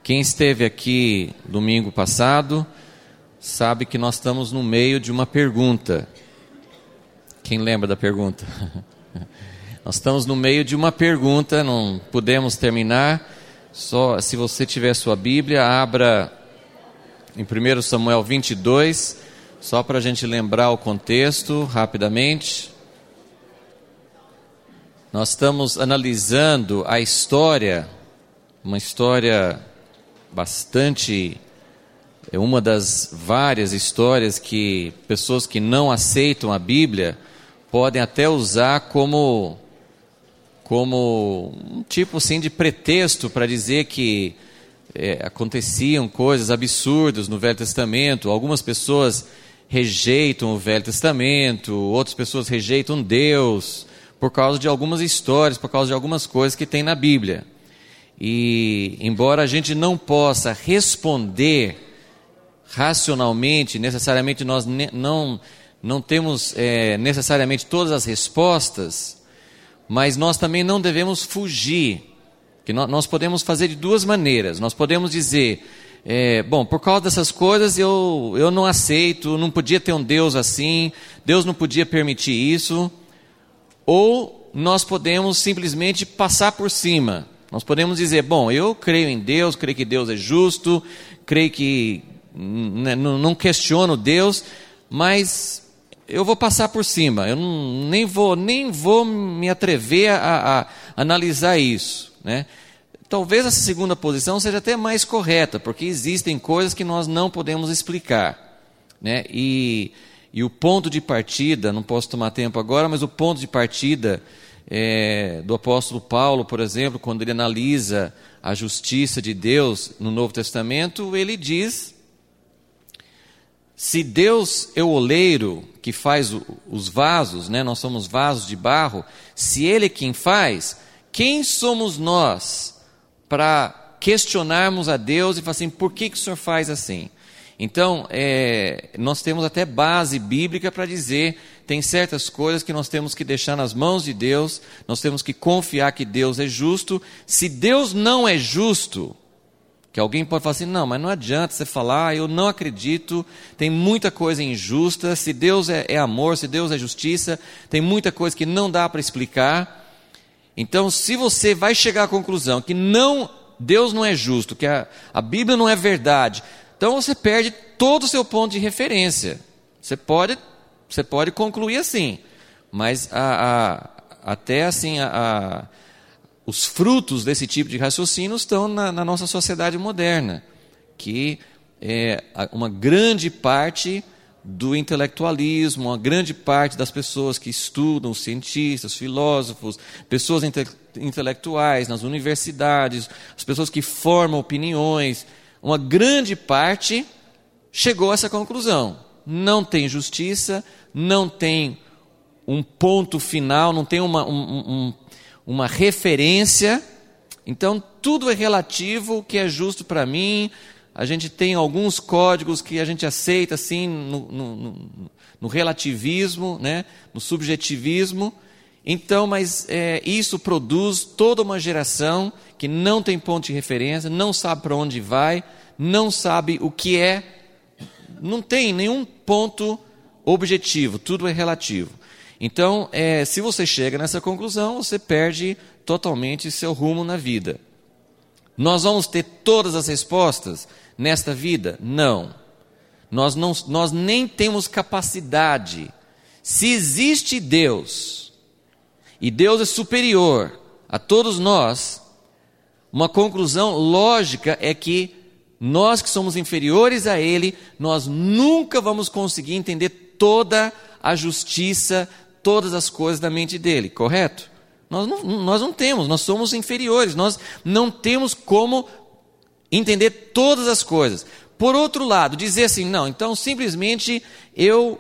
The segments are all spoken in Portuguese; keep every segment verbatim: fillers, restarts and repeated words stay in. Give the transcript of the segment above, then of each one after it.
Quem esteve aqui domingo passado sabe que nós estamos no meio de uma pergunta. Quem lembra da pergunta? Nós estamos no meio de uma pergunta, não podemos terminar. Só se você tiver sua Bíblia, abra em primeiro Samuel vinte e dois, só para a gente lembrar o contexto rapidamente. Nós estamos analisando a história, uma história bastante, é uma das várias histórias que pessoas que não aceitam a Bíblia podem até usar como, como um tipo assim de pretexto para dizer que é, aconteciam coisas absurdas no Velho Testamento. Algumas pessoas rejeitam o Velho Testamento, outras pessoas rejeitam Deus por causa de algumas histórias, por causa de algumas coisas que tem na Bíblia. E embora a gente não possa responder racionalmente, necessariamente nós ne- não, não temos é, necessariamente todas as respostas, mas nós também não devemos fugir, que nós, nós podemos fazer de duas maneiras. Nós podemos dizer, é, bom, por causa dessas coisas eu, eu não aceito, não podia ter um Deus assim, Deus não podia permitir isso, ou nós podemos simplesmente passar por cima. Nós podemos dizer, bom, eu creio em Deus, creio que Deus é justo, creio que né, não questiono Deus, mas eu vou passar por cima, eu não, nem, vou, nem vou me atrever a, a analisar isso, né? Talvez essa segunda posição seja até mais correta, porque existem coisas que nós não podemos explicar, né? E, e o ponto de partida, não posso tomar tempo agora, mas o ponto de partida É, do apóstolo Paulo, por exemplo, quando ele analisa a justiça de Deus no Novo Testamento, ele diz: se Deus é o oleiro que faz o, os vasos, né, nós somos vasos de barro, se Ele é quem faz, quem somos nós para questionarmos a Deus e falar assim, por que, que o Senhor faz assim? Então, é, nós temos até base bíblica para dizer, tem certas coisas que nós temos que deixar nas mãos de Deus, nós temos que confiar que Deus é justo. Se Deus não é justo, que alguém pode falar assim, não, mas não adianta você falar, eu não acredito, tem muita coisa injusta, se Deus é, é amor, se Deus é justiça, tem muita coisa que não dá para explicar. Então, se você vai chegar à conclusão que não, Deus não é justo, que a, a Bíblia não é verdade, então você perde todo o seu ponto de referência. Você pode, você pode concluir assim, mas a, a, até assim, a, a, os frutos desse tipo de raciocínio estão na, na nossa sociedade moderna, que é uma grande parte do intelectualismo, uma grande parte das pessoas que estudam, cientistas, filósofos, pessoas inte, intelectuais nas universidades, as pessoas que formam opiniões, uma grande parte chegou a essa conclusão. Não tem justiça, não tem um ponto final, não tem uma, um, um, uma referência. Então, tudo é relativo, o que é justo para mim. A gente tem alguns códigos que a gente aceita assim, no, no, no, no relativismo, né? No subjetivismo. Então, mas é, isso produz toda uma geração que não tem ponto de referência, não sabe para onde vai, não sabe o que é, não tem nenhum ponto objetivo, tudo é relativo. Então, é, se você chega nessa conclusão, você perde totalmente seu rumo na vida. Nós vamos ter todas as respostas nesta vida? Não. Nós, não, nós nem temos capacidade. Se existe Deus, e Deus é superior a todos nós, uma conclusão lógica é que nós que somos inferiores a Ele, nós nunca vamos conseguir entender toda a justiça, todas as coisas da mente dEle, correto? Nós não, nós não temos, nós somos inferiores, nós não temos como entender todas as coisas. Por outro lado, dizer assim, não, então simplesmente eu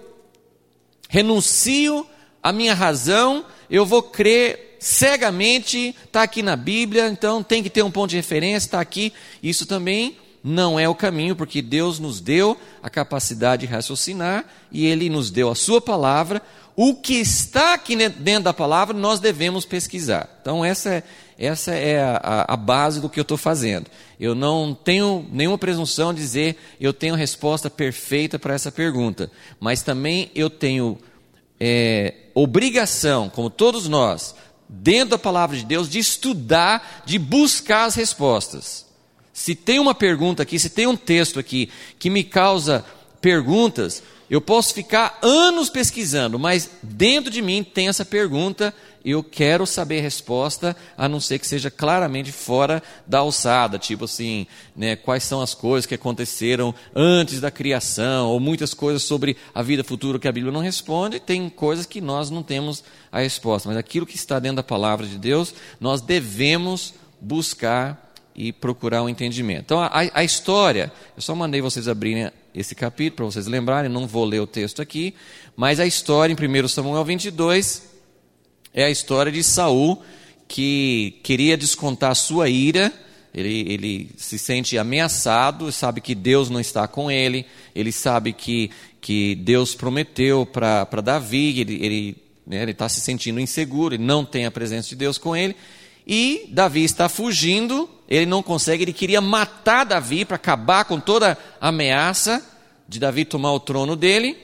renuncio à minha razão, eu vou crer cegamente, está aqui na Bíblia, então tem que ter um ponto de referência, está aqui. Isso também não é o caminho, porque Deus nos deu a capacidade de raciocinar e Ele nos deu a sua palavra. O que está aqui dentro da palavra nós devemos pesquisar. Então essa é, essa é a, a, a base do que eu estou fazendo. Eu não tenho nenhuma presunção de dizer eu tenho a resposta perfeita para essa pergunta, mas também eu tenho é, obrigação, como todos nós, dentro da palavra de Deus, de estudar, de buscar as respostas. Se tem uma pergunta aqui, se tem um texto aqui que me causa perguntas, eu posso ficar anos pesquisando, mas dentro de mim tem essa pergunta, eu quero saber a resposta, a não ser que seja claramente fora da alçada, tipo assim, né, quais são as coisas que aconteceram antes da criação, ou muitas coisas sobre a vida futura que a Bíblia não responde, tem coisas que nós não temos a resposta, mas aquilo que está dentro da palavra de Deus, nós devemos buscar e procurar um entendimento. Então, a, a história, eu só mandei vocês abrirem esse capítulo, para vocês lembrarem, não vou ler o texto aqui, mas a história em primeiro Samuel vinte e dois é a história de Saul, que queria descontar a sua ira, ele, ele se sente ameaçado, sabe que Deus não está com ele, ele sabe que, que Deus prometeu para Davi, ele ele né, ele está se sentindo inseguro, ele não tem a presença de Deus com ele, e Davi está fugindo, ele não consegue, ele queria matar Davi para acabar com toda a ameaça de Davi tomar o trono dele,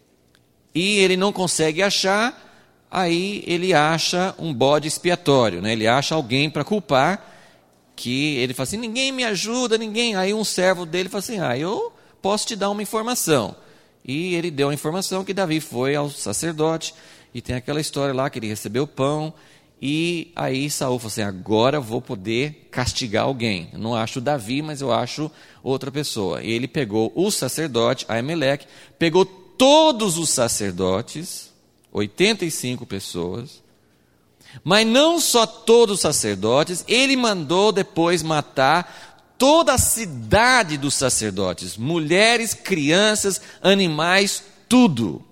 e ele não consegue achar, aí ele acha um bode expiatório, né? Ele acha alguém para culpar, que ele fala assim, ninguém me ajuda, ninguém, aí um servo dele fala assim, ah, eu posso te dar uma informação, e ele deu a informação que Davi foi ao sacerdote, e tem aquela história lá que ele recebeu pão, e aí Saul falou assim, agora vou poder castigar alguém. Eu não acho Davi, mas eu acho outra pessoa. E ele pegou o sacerdote, Aimeleque, pegou todos os sacerdotes, oitenta e cinco pessoas, mas não só todos os sacerdotes, ele mandou depois matar toda a cidade dos sacerdotes, mulheres, crianças, animais, tudo.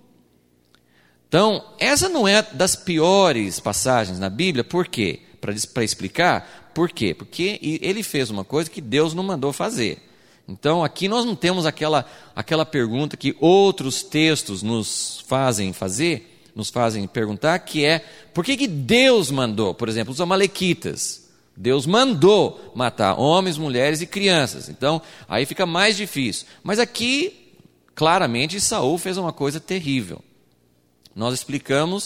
Então, essa não é das piores passagens na Bíblia, por quê? Para explicar, por quê? Porque ele fez uma coisa que Deus não mandou fazer. Então, aqui nós não temos aquela, aquela pergunta que outros textos nos fazem fazer, nos fazem perguntar, que é, por que, que Deus mandou? Por exemplo, os amalequitas. Deus mandou matar homens, mulheres e crianças. Então, aí fica mais difícil. Mas aqui, claramente, Saul fez uma coisa terrível. Nós explicamos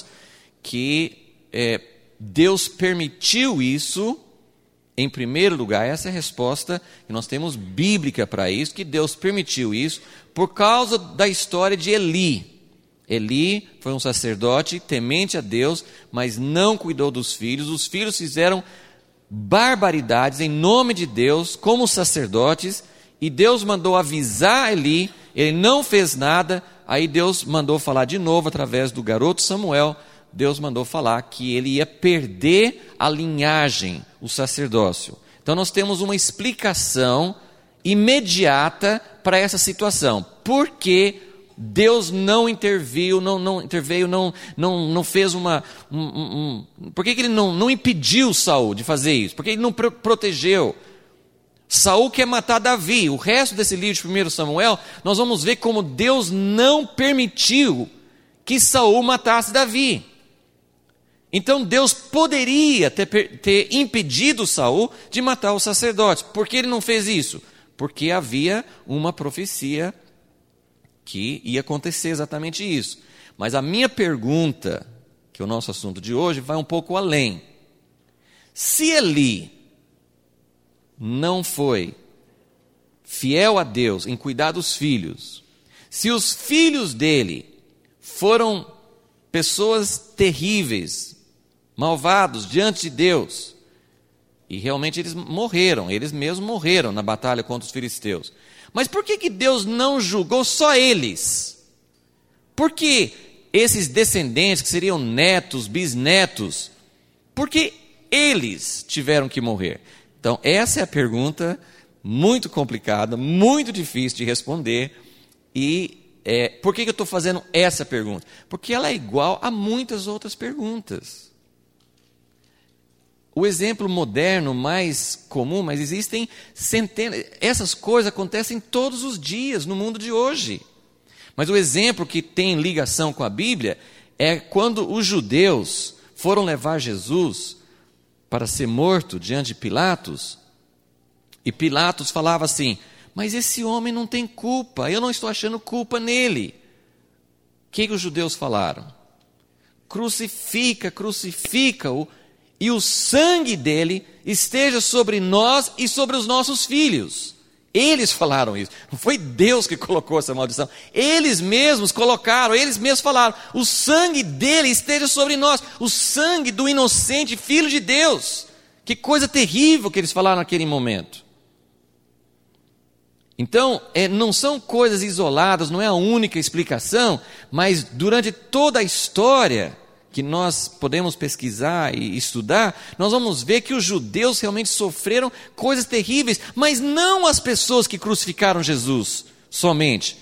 que é, Deus permitiu isso, em primeiro lugar, essa é a resposta que nós temos bíblica para isso, que Deus permitiu isso por causa da história de Eli. Eli foi um sacerdote temente a Deus, mas não cuidou dos filhos. Os filhos fizeram barbaridades em nome de Deus, como sacerdotes, e Deus mandou avisar Eli, ele não fez nada. Aí Deus mandou falar de novo, através do garoto Samuel, Deus mandou falar que ele ia perder a linhagem, o sacerdócio. Então nós temos uma explicação imediata para essa situação. Por que Deus não interviu, não, não interveio, não, não, não fez uma... Um, um, um, por que, que ele não, não impediu Saul de fazer isso? Por que ele não pro, protegeu? Saul quer matar Davi. O resto desse livro de primeiro Samuel, nós vamos ver como Deus não permitiu que Saul matasse Davi. Então Deus poderia ter, ter impedido Saul de matar os sacerdotes. Por que ele não fez isso? Porque havia uma profecia que ia acontecer exatamente isso. Mas a minha pergunta, que é o nosso assunto de hoje, vai um pouco além. Se Eli não foi fiel a Deus em cuidar dos filhos, se os filhos dele foram pessoas terríveis, malvados diante de Deus, e realmente eles morreram, eles mesmos morreram na batalha contra os filisteus, mas por que que Deus não julgou só eles? Por que esses descendentes, que seriam netos, bisnetos, por que eles tiveram que morrer? Então, essa é a pergunta muito complicada, muito difícil de responder. E é, por que, que eu estou fazendo essa pergunta? Porque ela é igual a muitas outras perguntas. O exemplo moderno mais comum, mas existem centenas... Essas coisas acontecem todos os dias no mundo de hoje. Mas o exemplo que tem ligação com a Bíblia é quando os judeus foram levar Jesus para ser morto diante de Pilatos, e Pilatos falava assim: mas esse homem não tem culpa, eu não estou achando culpa nele. O que, que os judeus falaram? Crucifica, crucifica-o, e o sangue dele esteja sobre nós e sobre os nossos filhos. Eles falaram isso, não foi Deus que colocou essa maldição. Eles mesmos colocaram, eles mesmos falaram: o sangue dele esteja sobre nós, o sangue do inocente Filho de Deus. Que coisa terrível que eles falaram naquele momento. Então, é, não são coisas isoladas, não é a única explicação, mas durante toda a história que nós podemos pesquisar e estudar, nós vamos ver que os judeus realmente sofreram coisas terríveis, mas não as pessoas que crucificaram Jesus somente.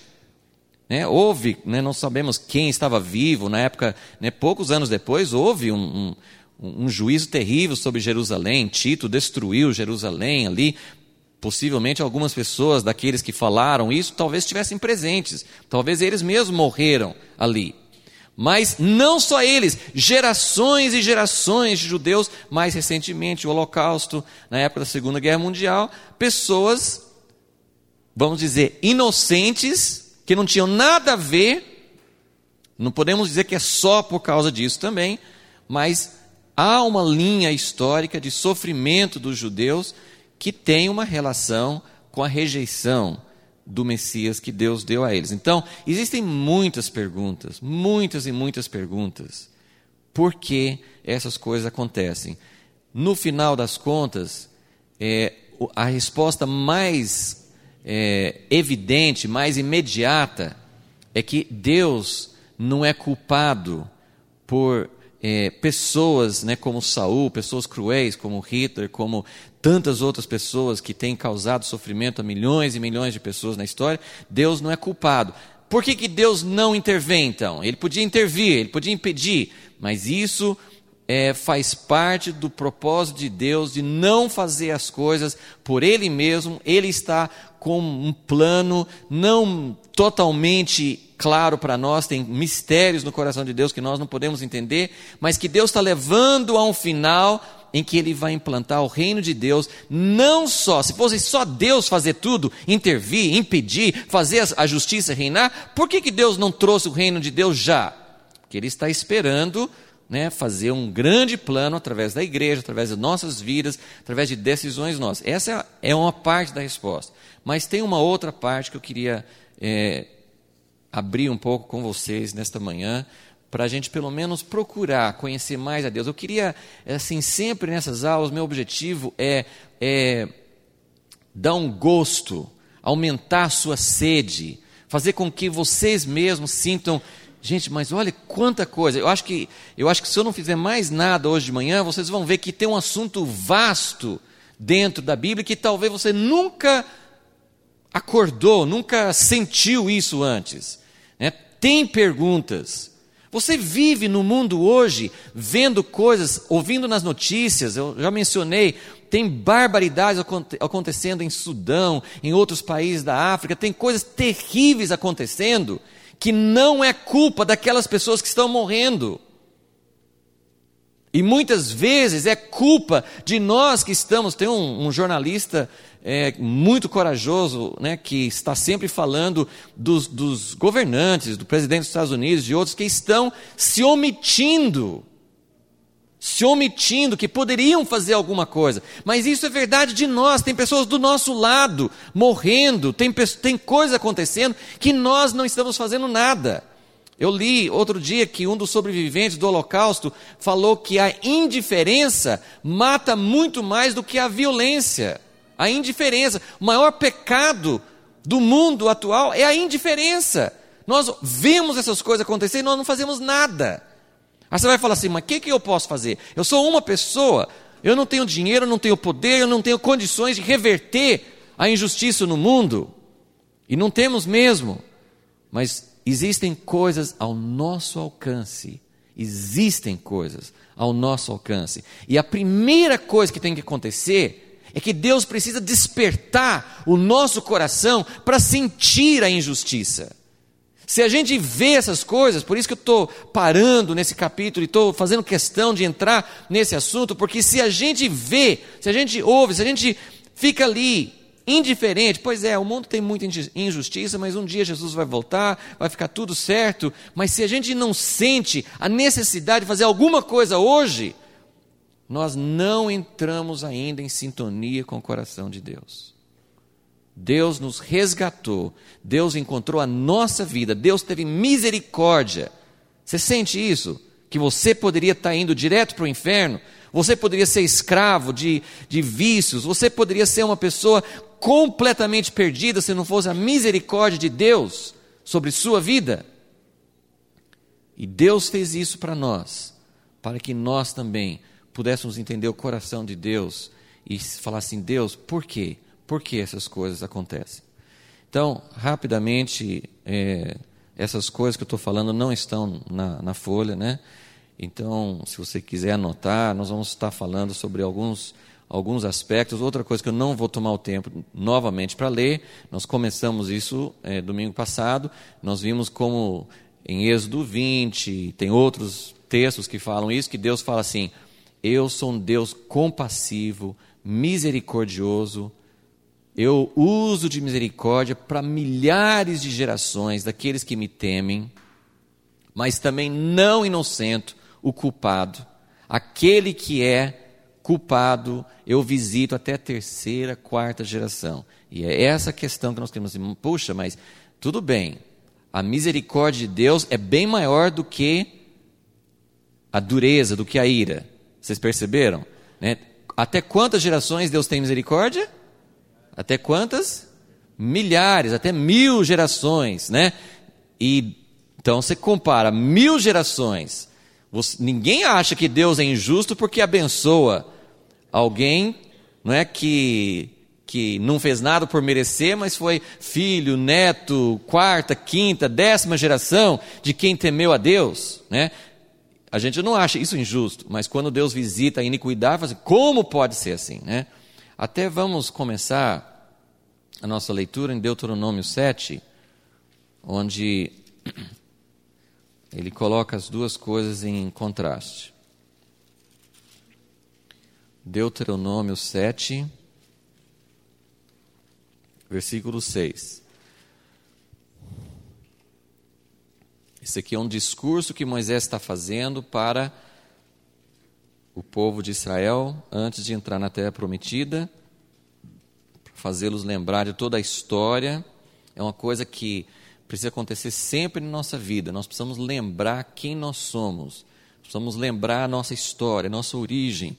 Né? Houve, né, não sabemos quem estava vivo na época, né, poucos anos depois, houve um, um, um juízo terrível sobre Jerusalém. Tito destruiu Jerusalém ali. Possivelmente algumas pessoas daqueles que falaram isso talvez estivessem presentes, talvez eles mesmos morreram ali. Mas não só eles, gerações e gerações de judeus, mais recentemente o Holocausto, na época da Segunda Guerra Mundial, pessoas, vamos dizer, inocentes, que não tinham nada a ver, não podemos dizer que é só por causa disso também, mas há uma linha histórica de sofrimento dos judeus que tem uma relação com a rejeição do Messias que Deus deu a eles. Então, existem muitas perguntas, muitas e muitas perguntas. Por que essas coisas acontecem? No final das contas, é, a resposta mais é, evidente, mais imediata, é que Deus não é culpado por é, pessoas, né, como Saul, pessoas cruéis como Hitler, como tantas outras pessoas que têm causado sofrimento a milhões e milhões de pessoas na história. Deus não é culpado. Por que que Deus não intervém, então? Ele podia intervir, ele podia impedir, mas isso é, faz parte do propósito de Deus de não fazer as coisas por Ele mesmo. Ele está com um plano não totalmente claro para nós, tem mistérios no coração de Deus que nós não podemos entender, mas que Deus está levando a um final em que Ele vai implantar o reino de Deus. Não só, se fosse só Deus fazer tudo, intervir, impedir, fazer a justiça reinar, por que que Deus não trouxe o reino de Deus já? Porque Ele está esperando, né, fazer um grande plano através da igreja, através das nossas vidas, através de decisões nossas. Essa é uma parte da resposta. Mas tem uma outra parte que eu queria é, abrir um pouco com vocês nesta manhã, para a gente pelo menos procurar conhecer mais a Deus. Eu queria, assim, sempre nessas aulas, meu objetivo é, é dar um gosto, aumentar a sua sede, fazer com que vocês mesmos sintam: gente, mas olha quanta coisa. Eu acho que, eu acho que se eu não fizer mais nada hoje de manhã, vocês vão ver que tem um assunto vasto dentro da Bíblia que talvez você nunca acordou, nunca sentiu isso antes. Né? Tem perguntas. Você vive no mundo hoje, vendo coisas, ouvindo nas notícias, eu já mencionei, tem barbaridades acontecendo em Sudão, em outros países da África, tem coisas terríveis acontecendo, que não é culpa daquelas pessoas que estão morrendo. E muitas vezes é culpa de nós que estamos. Tem um, um jornalista é, muito corajoso, né, que está sempre falando dos, dos governantes, do presidente dos Estados Unidos, de outros que estão se omitindo, se omitindo, que poderiam fazer alguma coisa. Mas isso é verdade de nós. Tem pessoas do nosso lado morrendo, tem, tem coisas acontecendo que nós não estamos fazendo nada. Eu li outro dia que um dos sobreviventes do Holocausto falou que a indiferença mata muito mais do que a violência. A indiferença, o maior pecado do mundo atual é a indiferença. Nós vemos essas coisas acontecer e nós não fazemos nada. Aí você vai falar assim: mas o que, que eu posso fazer? Eu sou uma pessoa, eu não tenho dinheiro, eu não tenho poder, eu não tenho condições de reverter a injustiça no mundo. E não temos mesmo. Mas existem coisas ao nosso alcance. Existem coisas ao nosso alcance. E a primeira coisa que tem que acontecer é que Deus precisa despertar o nosso coração para sentir a injustiça. Se a gente vê essas coisas, por isso que eu estou parando nesse capítulo e estou fazendo questão de entrar nesse assunto, porque se a gente vê, se a gente ouve, se a gente fica ali indiferente, pois é, o mundo tem muita injustiça, mas um dia Jesus vai voltar, vai ficar tudo certo, mas se a gente não sente a necessidade de fazer alguma coisa hoje, nós não entramos ainda em sintonia com o coração de Deus. Deus nos resgatou, Deus encontrou a nossa vida, Deus teve misericórdia. Você sente isso? Que você poderia estar indo direto para o inferno, você poderia ser escravo de, de vícios, você poderia ser uma pessoa completamente perdida se não fosse a misericórdia de Deus sobre sua vida. E Deus fez isso para nós, para que nós também pudéssemos entender o coração de Deus e falar assim, Deus, por quê? Por que essas coisas acontecem? Então, rapidamente, é, essas coisas que eu estou falando não estão na, na folha, né? Então, se você quiser anotar, nós vamos estar falando sobre alguns, alguns aspectos. Outra coisa que eu não vou tomar o tempo novamente para ler, nós começamos isso é, domingo passado, nós vimos como em Êxodo vinte, tem outros textos que falam isso, que Deus fala assim, eu sou um Deus compassivo, misericordioso, eu uso de misericórdia para milhares de gerações daqueles que me temem, mas também não inocento o culpado. Aquele que é culpado, eu visito até a terceira, quarta geração. E é essa questão que nós temos. Puxa, mas tudo bem, a misericórdia de Deus é bem maior do que a dureza, do que a ira. Vocês perceberam? Né? Até quantas gerações Deus tem misericórdia? Até quantas? Milhares, até mil gerações, né? E, então você compara mil gerações, você, ninguém acha que Deus é injusto porque abençoa alguém, não é, que, que não fez nada por merecer, mas foi filho, neto, quarta, quinta, décima geração de quem temeu a Deus, né? A gente não acha isso injusto, mas quando Deus visita a iniquidade, fala assim, como pode ser assim, né? Até vamos começar a nossa leitura em Deuteronômio sete, onde ele coloca as duas coisas em contraste. Deuteronômio sete, versículo seis. Esse aqui é um discurso que Moisés está fazendo para o povo de Israel antes de entrar na terra prometida, para fazê-los lembrar de toda a história. É uma coisa que precisa acontecer sempre na nossa vida. Nós precisamos lembrar quem nós somos, precisamos lembrar a nossa história, a nossa origem.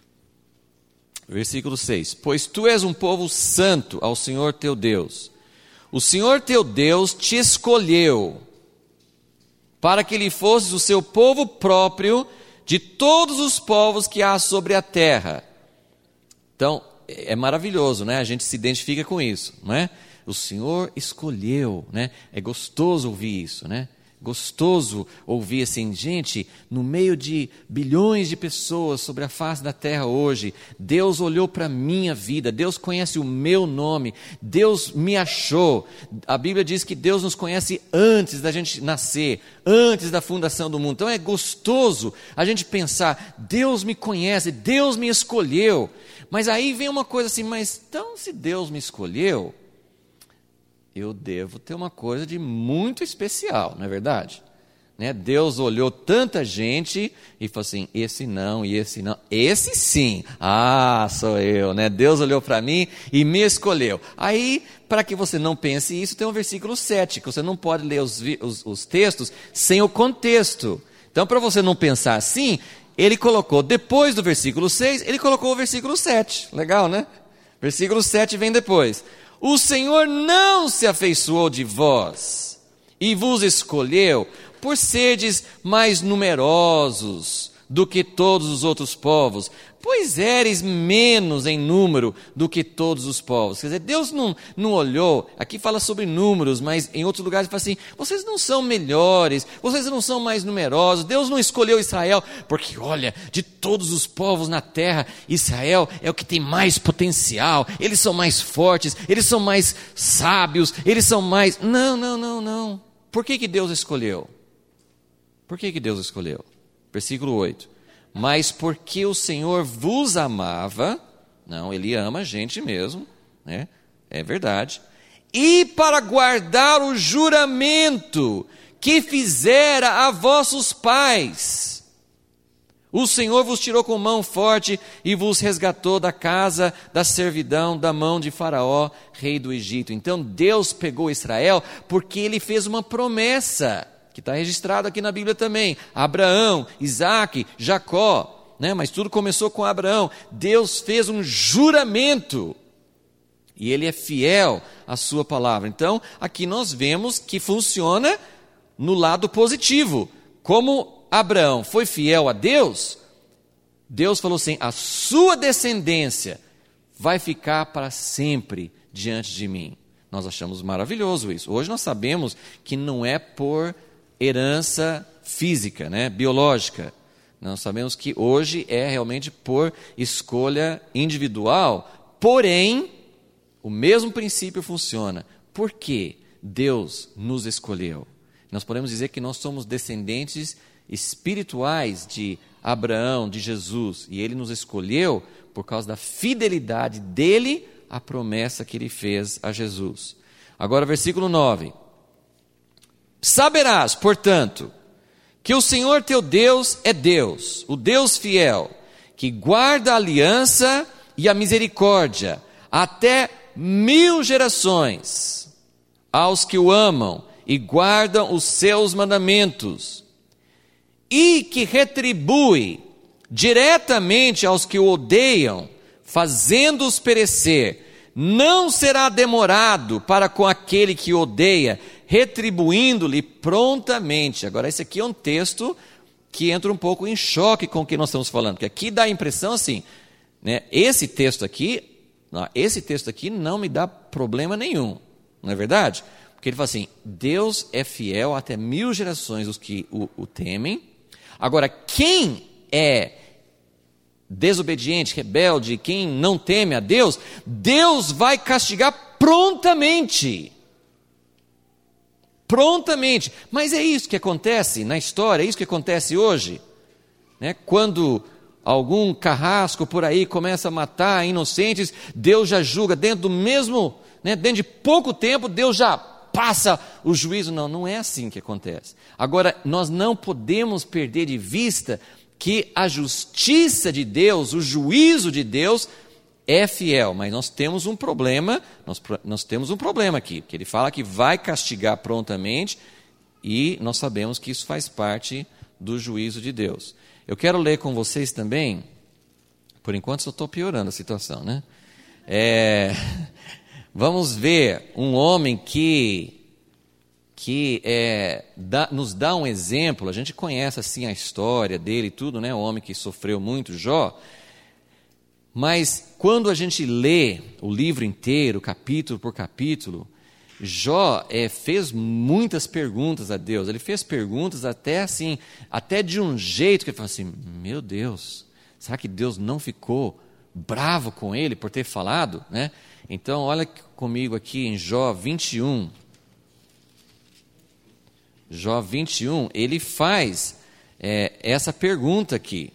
Versículo seis. Pois tu és um povo santo ao Senhor teu Deus. O Senhor teu Deus te escolheu para que lhe fosses o seu povo próprio de todos os povos que há sobre a terra. Então, é maravilhoso, né? A gente se identifica com isso, não é? O Senhor escolheu, né? É gostoso ouvir isso, né? Gostoso ouvir assim, gente, no meio de bilhões de pessoas sobre a face da terra hoje, Deus olhou para a minha vida, Deus conhece o meu nome, Deus me achou. A Bíblia diz que Deus nos conhece antes da gente nascer, antes da fundação do mundo. Então é gostoso a gente pensar, Deus me conhece, Deus me escolheu. Mas aí vem uma coisa assim, mas então se Deus me escolheu, eu devo ter uma coisa de muito especial, não é verdade? Né? Deus olhou tanta gente e falou assim, esse não e esse não, esse sim, ah, sou eu, né? Deus olhou para mim e me escolheu. Aí, para que você não pense isso, tem um versículo sete, que você não pode ler os, os, os textos sem o contexto. Então, para você não pensar assim, ele colocou, depois do versículo seis, ele colocou o versículo sete, legal, né? Versículo sete vem depois. O Senhor não se afeiçoou de vós e vos escolheu por seres mais numerosos do que todos os outros povos, pois eres menos em número do que todos os povos. Quer dizer, Deus não, não olhou, aqui fala sobre números, mas em outros lugares fala assim, vocês não são melhores, vocês não são mais numerosos, Deus não escolheu Israel, porque olha, de todos os povos na terra, Israel é o que tem mais potencial, eles são mais fortes, eles são mais sábios, eles são mais... Não, não, não, não. por que que Deus escolheu? Por que que Deus escolheu? Versículo oito. Mas porque o Senhor vos amava, não, Ele ama a gente mesmo, né? É verdade. E para guardar o juramento que fizera a vossos pais, o Senhor vos tirou com mão forte e vos resgatou da casa da servidão, da mão de Faraó, rei do Egito. Então Deus pegou Israel porque Ele fez uma promessa, que está registrado aqui na Bíblia também. Abraão, Isaque, Jacó, né? Mas tudo começou com Abraão. Deus fez um juramento e Ele é fiel à sua palavra. Então aqui nós vemos que funciona no lado positivo. Como Abraão foi fiel a Deus, Deus falou assim: a sua descendência vai ficar para sempre diante de mim. Nós achamos maravilhoso isso. Hoje nós sabemos que não é por herança física, né, biológica. Nós sabemos que hoje é realmente por escolha individual. Porém, o mesmo princípio funciona. Por que Deus nos escolheu? Nós podemos dizer que nós somos descendentes espirituais de Abraão, de Jesus, e Ele nos escolheu por causa da fidelidade dEle à promessa que Ele fez a Jesus. Agora, versículo nove. Saberás, portanto, que o Senhor teu Deus é Deus, o Deus fiel, que guarda a aliança e a misericórdia até mil gerações aos que o amam e guardam os seus mandamentos, e que retribui diretamente aos que o odeiam, fazendo-os perecer. Não será demorado para com aquele que odeia, retribuindo-lhe prontamente. Agora, esse aqui é um texto que entra um pouco em choque com o que nós estamos falando, porque aqui dá a impressão assim, né? Esse texto aqui, esse texto aqui não me dá problema nenhum, não é verdade? Porque ele fala assim: Deus é fiel até mil gerações os que o, o temem. Agora, quem é desobediente, rebelde, quem não teme a Deus, Deus vai castigar prontamente. Prontamente. Mas é isso que acontece na história, é isso que acontece hoje, né? Quando algum carrasco por aí começa a matar inocentes, Deus já julga dentro do mesmo, né, dentro de pouco tempo, Deus já passa o juízo. Não, não é assim que acontece. Agora, nós não podemos perder de vista que a justiça de Deus, o juízo de Deus é fiel, mas nós temos um problema, nós, nós temos um problema aqui, que ele fala que vai castigar prontamente, e nós sabemos que isso faz parte do juízo de Deus. Eu quero ler com vocês também, por enquanto só estou piorando a situação, né? É... Vamos ver um homem que, que é, dá, nos dá um exemplo. A gente conhece assim a história dele e tudo, né? Um homem que sofreu muito, Jó. Mas quando a gente lê o livro inteiro, capítulo por capítulo, Jó é, fez muitas perguntas a Deus. Ele fez perguntas até assim, até de um jeito que ele falou assim: meu Deus, será que Deus não ficou bravo com ele por ter falado, né? Então, olha comigo aqui em Jó vinte e um. Jó vinte e um, ele faz é, essa pergunta aqui.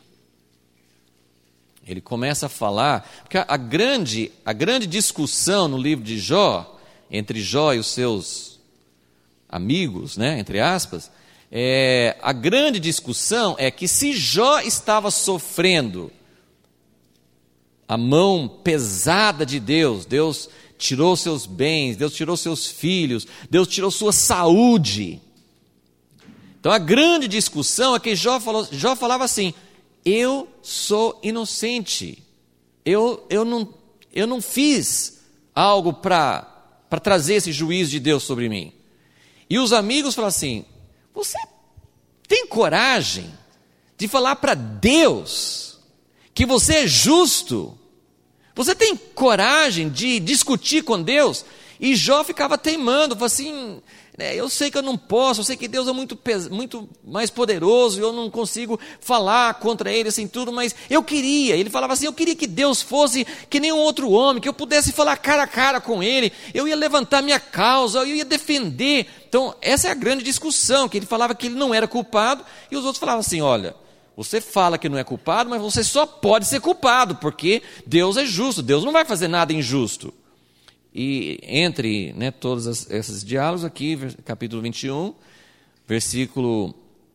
Ele começa a falar, porque a, a, grande, a grande discussão no livro de Jó, entre Jó e os seus amigos, né, entre aspas, é, a grande discussão é que se Jó estava sofrendo a mão pesada de Deus, Deus tirou seus bens, Deus tirou seus filhos, Deus tirou sua saúde. Então a grande discussão é que Jó, falou, Jó falava assim: eu sou inocente, eu, eu, não, eu não fiz algo para para trazer esse juízo de Deus sobre mim. E os amigos falam assim: você tem coragem de falar para Deus que você é justo? Você tem coragem de discutir com Deus? E Jó ficava teimando, falou assim, né, eu sei que eu não posso, eu sei que Deus é muito, muito mais poderoso, eu não consigo falar contra ele assim tudo, mas eu queria, ele falava assim, eu queria que Deus fosse que nem um outro homem, que eu pudesse falar cara a cara com ele, eu ia levantar minha causa, eu ia defender. Então essa é a grande discussão, que ele falava que ele não era culpado, e os outros falavam assim, olha, você fala que não é culpado, mas você só pode ser culpado, porque Deus é justo, Deus não vai fazer nada injusto. E entre, né, todos as, esses diálogos aqui, capítulo vinte e um, versículo,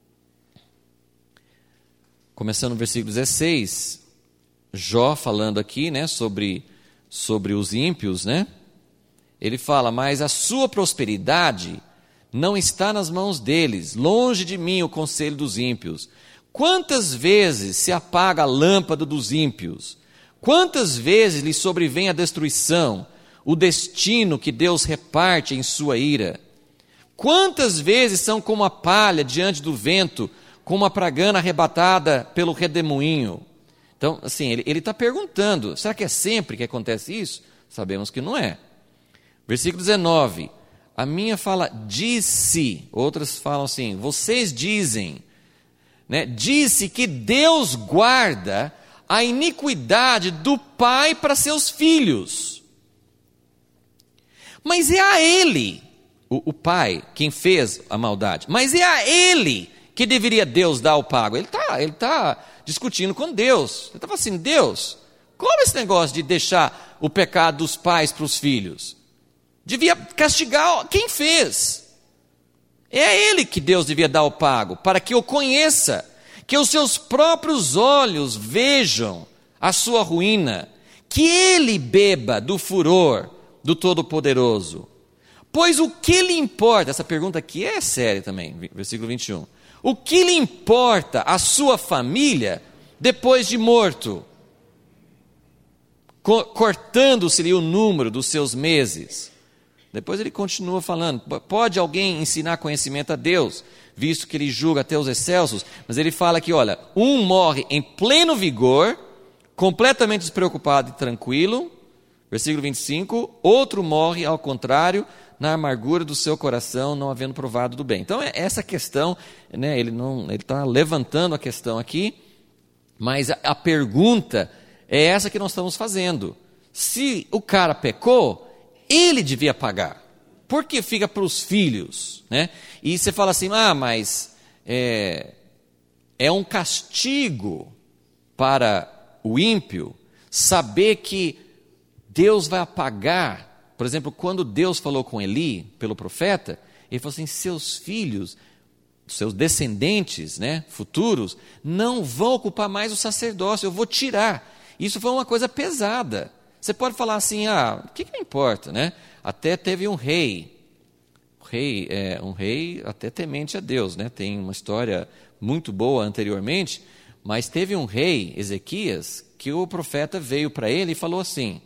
começando no versículo dezesseis, Jó falando aqui, né, sobre, sobre os ímpios, né, ele fala, mas a sua prosperidade não está nas mãos deles, longe de mim o conselho dos ímpios. Quantas vezes se apaga a lâmpada dos ímpios? Quantas vezes lhe sobrevém a destruição, o destino que Deus reparte em sua ira? Quantas vezes são como a palha diante do vento, como a pragana arrebatada pelo redemoinho? Então, assim, ele está perguntando, será que é sempre que acontece isso? Sabemos que não é. Versículo dezenove, a minha fala disse, outras falam assim, vocês dizem, né? Disse que Deus guarda a iniquidade do pai para seus filhos. Mas é a ele, o, o pai, quem fez a maldade, mas é a ele que deveria Deus dar o pago. Ele está ele tá discutindo com Deus. Ele estava assim, Deus, como esse negócio de deixar o pecado dos pais para os filhos? Devia castigar quem fez. É a ele que Deus devia dar o pago, para que eu conheça, que os seus próprios olhos vejam a sua ruína, que ele beba do furor do Todo-Poderoso. Pois o que lhe importa, essa pergunta aqui é séria também, versículo vinte e um. O que lhe importa a sua família depois de morto? Cortando-se-lhe o número dos seus meses. Depois ele continua falando, pode alguém ensinar conhecimento a Deus, visto que ele julga até os excelsos? Mas ele fala que, olha, um morre em pleno vigor, completamente despreocupado e tranquilo, versículo vinte e cinco, outro morre ao contrário, na amargura do seu coração, não havendo provado do bem. Então, essa questão, né, ele não, ele está levantando a questão aqui, mas a, a pergunta é essa que nós estamos fazendo. Se o cara pecou, ele devia pagar. Por que fica para os filhos? Né? E você fala assim, ah, mas é, é um castigo para o ímpio saber que Deus vai apagar. Por exemplo, quando Deus falou com Eli, pelo profeta, ele falou assim, seus filhos, seus descendentes, né, futuros, não vão ocupar mais o sacerdócio, eu vou tirar. Isso foi uma coisa pesada. Você pode falar assim, ah, o que, que me importa, né? Até teve um rei, um rei, é, um rei até temente a Deus, né? Tem uma história muito boa anteriormente, mas teve um rei, Ezequias, que o profeta veio para ele e falou assim,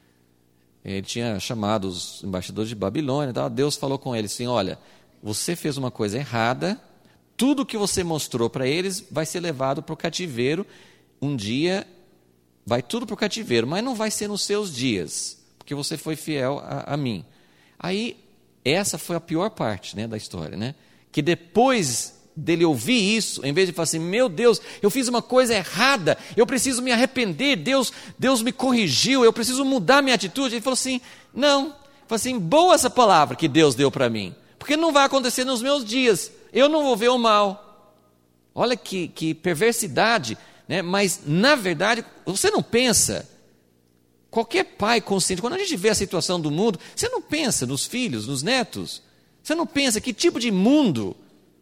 ele tinha chamado os embaixadores de Babilônia, e tal, Deus falou com ele assim, olha, você fez uma coisa errada, tudo que você mostrou para eles vai ser levado para o cativeiro, um dia vai tudo para o cativeiro, mas não vai ser nos seus dias, porque você foi fiel a, a mim. Aí, essa foi a pior parte, né, da história, né? Que depois dele ouvir isso, em vez de falar assim, meu Deus, eu fiz uma coisa errada, eu preciso me arrepender, Deus, Deus me corrigiu, eu preciso mudar minha atitude, ele falou assim, não, falou assim, boa essa palavra que Deus deu para mim, porque não vai acontecer nos meus dias, eu não vou ver o mal. Olha que, que perversidade, né? Mas, na verdade, você não pensa, qualquer pai consciente, quando a gente vê a situação do mundo, você não pensa nos filhos, nos netos, você não pensa que tipo de mundo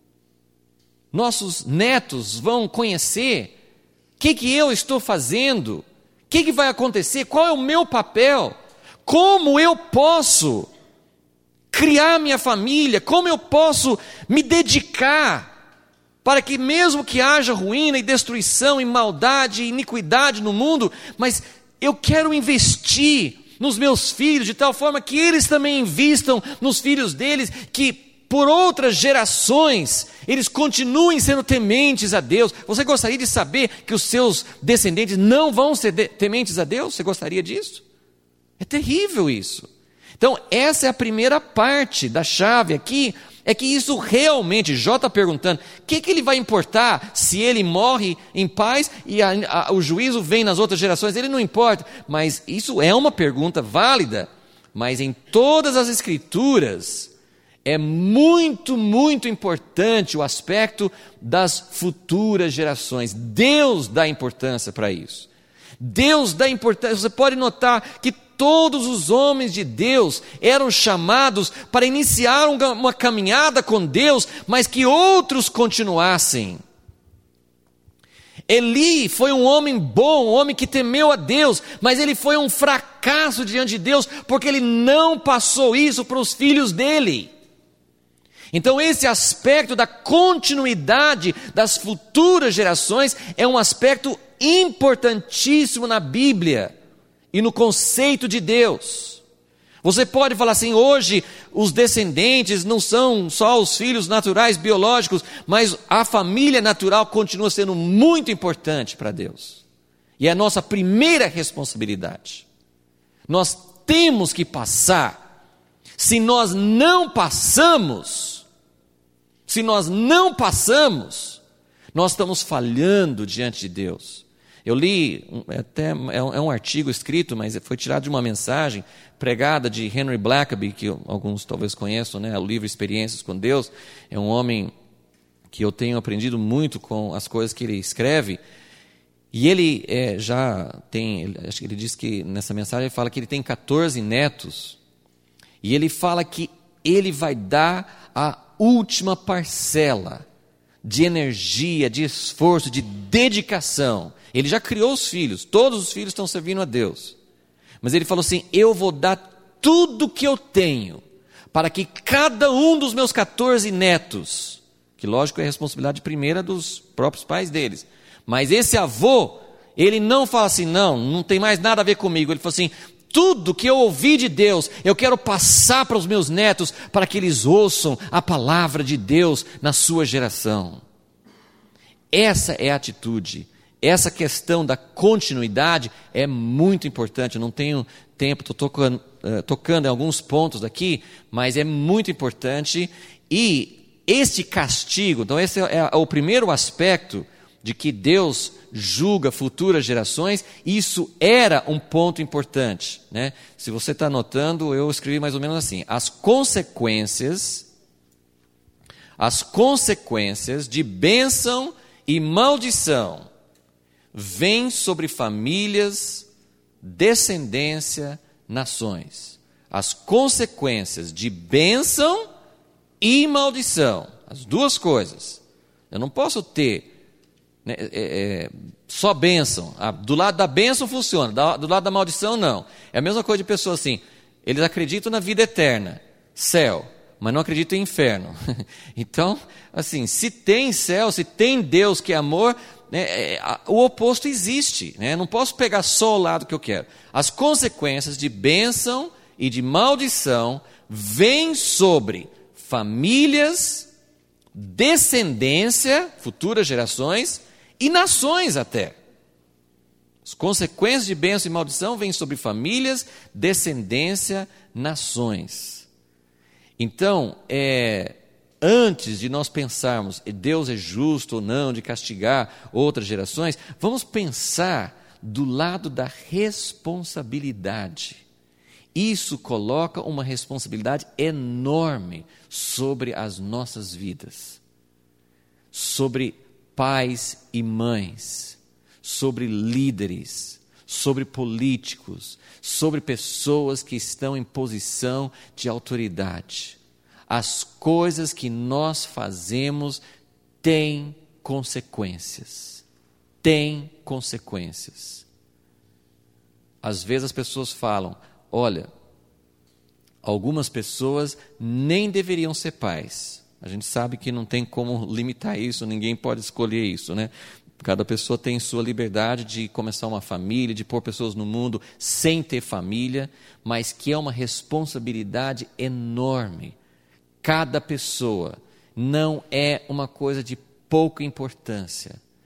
nossos netos vão conhecer, o que, que eu estou fazendo, o que, que vai acontecer, qual é o meu papel, como eu posso criar minha família, como eu posso me dedicar para que mesmo que haja ruína e destruição e maldade e iniquidade no mundo, mas eu quero investir nos meus filhos de tal forma que eles também invistam nos filhos deles, que por outras gerações eles continuem sendo tementes a Deus. Você gostaria de saber que os seus descendentes não vão ser de- tementes a Deus? Você gostaria disso? É terrível isso. Então, essa é a primeira parte da chave aqui, é que isso realmente, Jó está perguntando, o que, que ele vai importar se ele morre em paz e a, a, o juízo vem nas outras gerações? Ele não importa, mas isso é uma pergunta válida, mas em todas as escrituras é muito, muito importante o aspecto das futuras gerações. Deus dá importância para isso. Deus dá importância, você pode notar que todos os homens de Deus eram chamados para iniciar uma caminhada com Deus, mas que outros continuassem. Eli foi um homem bom, um homem que temeu a Deus, mas ele foi um fracasso diante de Deus, porque ele não passou isso para os filhos dele. Então esse aspecto da continuidade das futuras gerações é um aspecto importantíssimo na Bíblia e no conceito de Deus. Você pode falar assim, hoje os descendentes não são só os filhos naturais, biológicos, mas a família natural continua sendo muito importante para Deus. E é a nossa primeira responsabilidade. Nós temos que passar. Se nós não passamos, se nós não passamos, nós estamos falhando diante de Deus. Eu li, até é um, é um artigo escrito, mas foi tirado de uma mensagem pregada de Henry Blackaby, que alguns talvez conheçam, né? O livro Experiências com Deus. É um homem que eu tenho aprendido muito com as coisas que ele escreve. E ele é, já tem, ele, acho que ele diz que nessa mensagem ele fala que ele tem catorze netos. E ele fala que ele vai dar a última parcela de energia, de esforço, de dedicação. Ele já criou os filhos, todos os filhos estão servindo a Deus. Mas ele falou assim, eu vou dar tudo que eu tenho, para que cada um dos meus catorze netos, que lógico é a responsabilidade primeira dos próprios pais deles, mas esse avô, ele não fala assim, não, não tem mais nada a ver comigo. Ele falou assim, tudo que eu ouvi de Deus, eu quero passar para os meus netos, para que eles ouçam a palavra de Deus na sua geração. Essa é a atitude. Essa questão da continuidade é muito importante. Eu não tenho tempo, estou tocando, uh, tocando em alguns pontos aqui, mas é muito importante. E este castigo, então esse é o primeiro aspecto de que Deus julga futuras gerações. Isso era um ponto importante, né? Se você está anotando, eu escrevi mais ou menos assim: as consequências, as consequências de bênção e maldição vêm sobre famílias, descendência, nações. As consequências de bênção e maldição, as duas coisas. Eu não posso ter né, é, é, só bênção. Ah, do lado da bênção funciona, do lado da maldição não. É a mesma coisa de pessoas assim, eles acreditam na vida eterna, céu, mas não acreditam em inferno. Então, assim, se tem céu, se tem Deus que é amor, né, o oposto existe, né? Não posso pegar só o lado que eu quero. As consequências de bênção e de maldição vêm sobre famílias, descendência, futuras gerações e nações até. As consequências de bênção e maldição vêm sobre famílias, descendência, nações. Então, é... antes de nós pensarmos Deus é justo ou não de castigar outras gerações, vamos pensar do lado da responsabilidade. Isso coloca uma responsabilidade enorme sobre as nossas vidas, sobre pais e mães, sobre líderes, sobre políticos, sobre pessoas que estão em posição de autoridade. As coisas que nós fazemos têm consequências. Têm consequências. Às vezes as pessoas falam, olha, algumas pessoas nem deveriam ser pais. A gente sabe que não tem como limitar isso, ninguém pode escolher isso, né? Cada pessoa tem sua liberdade de começar uma família, de pôr pessoas no mundo sem ter família, mas que é uma responsabilidade enorme. Cada pessoa não é uma coisa de pouca importância.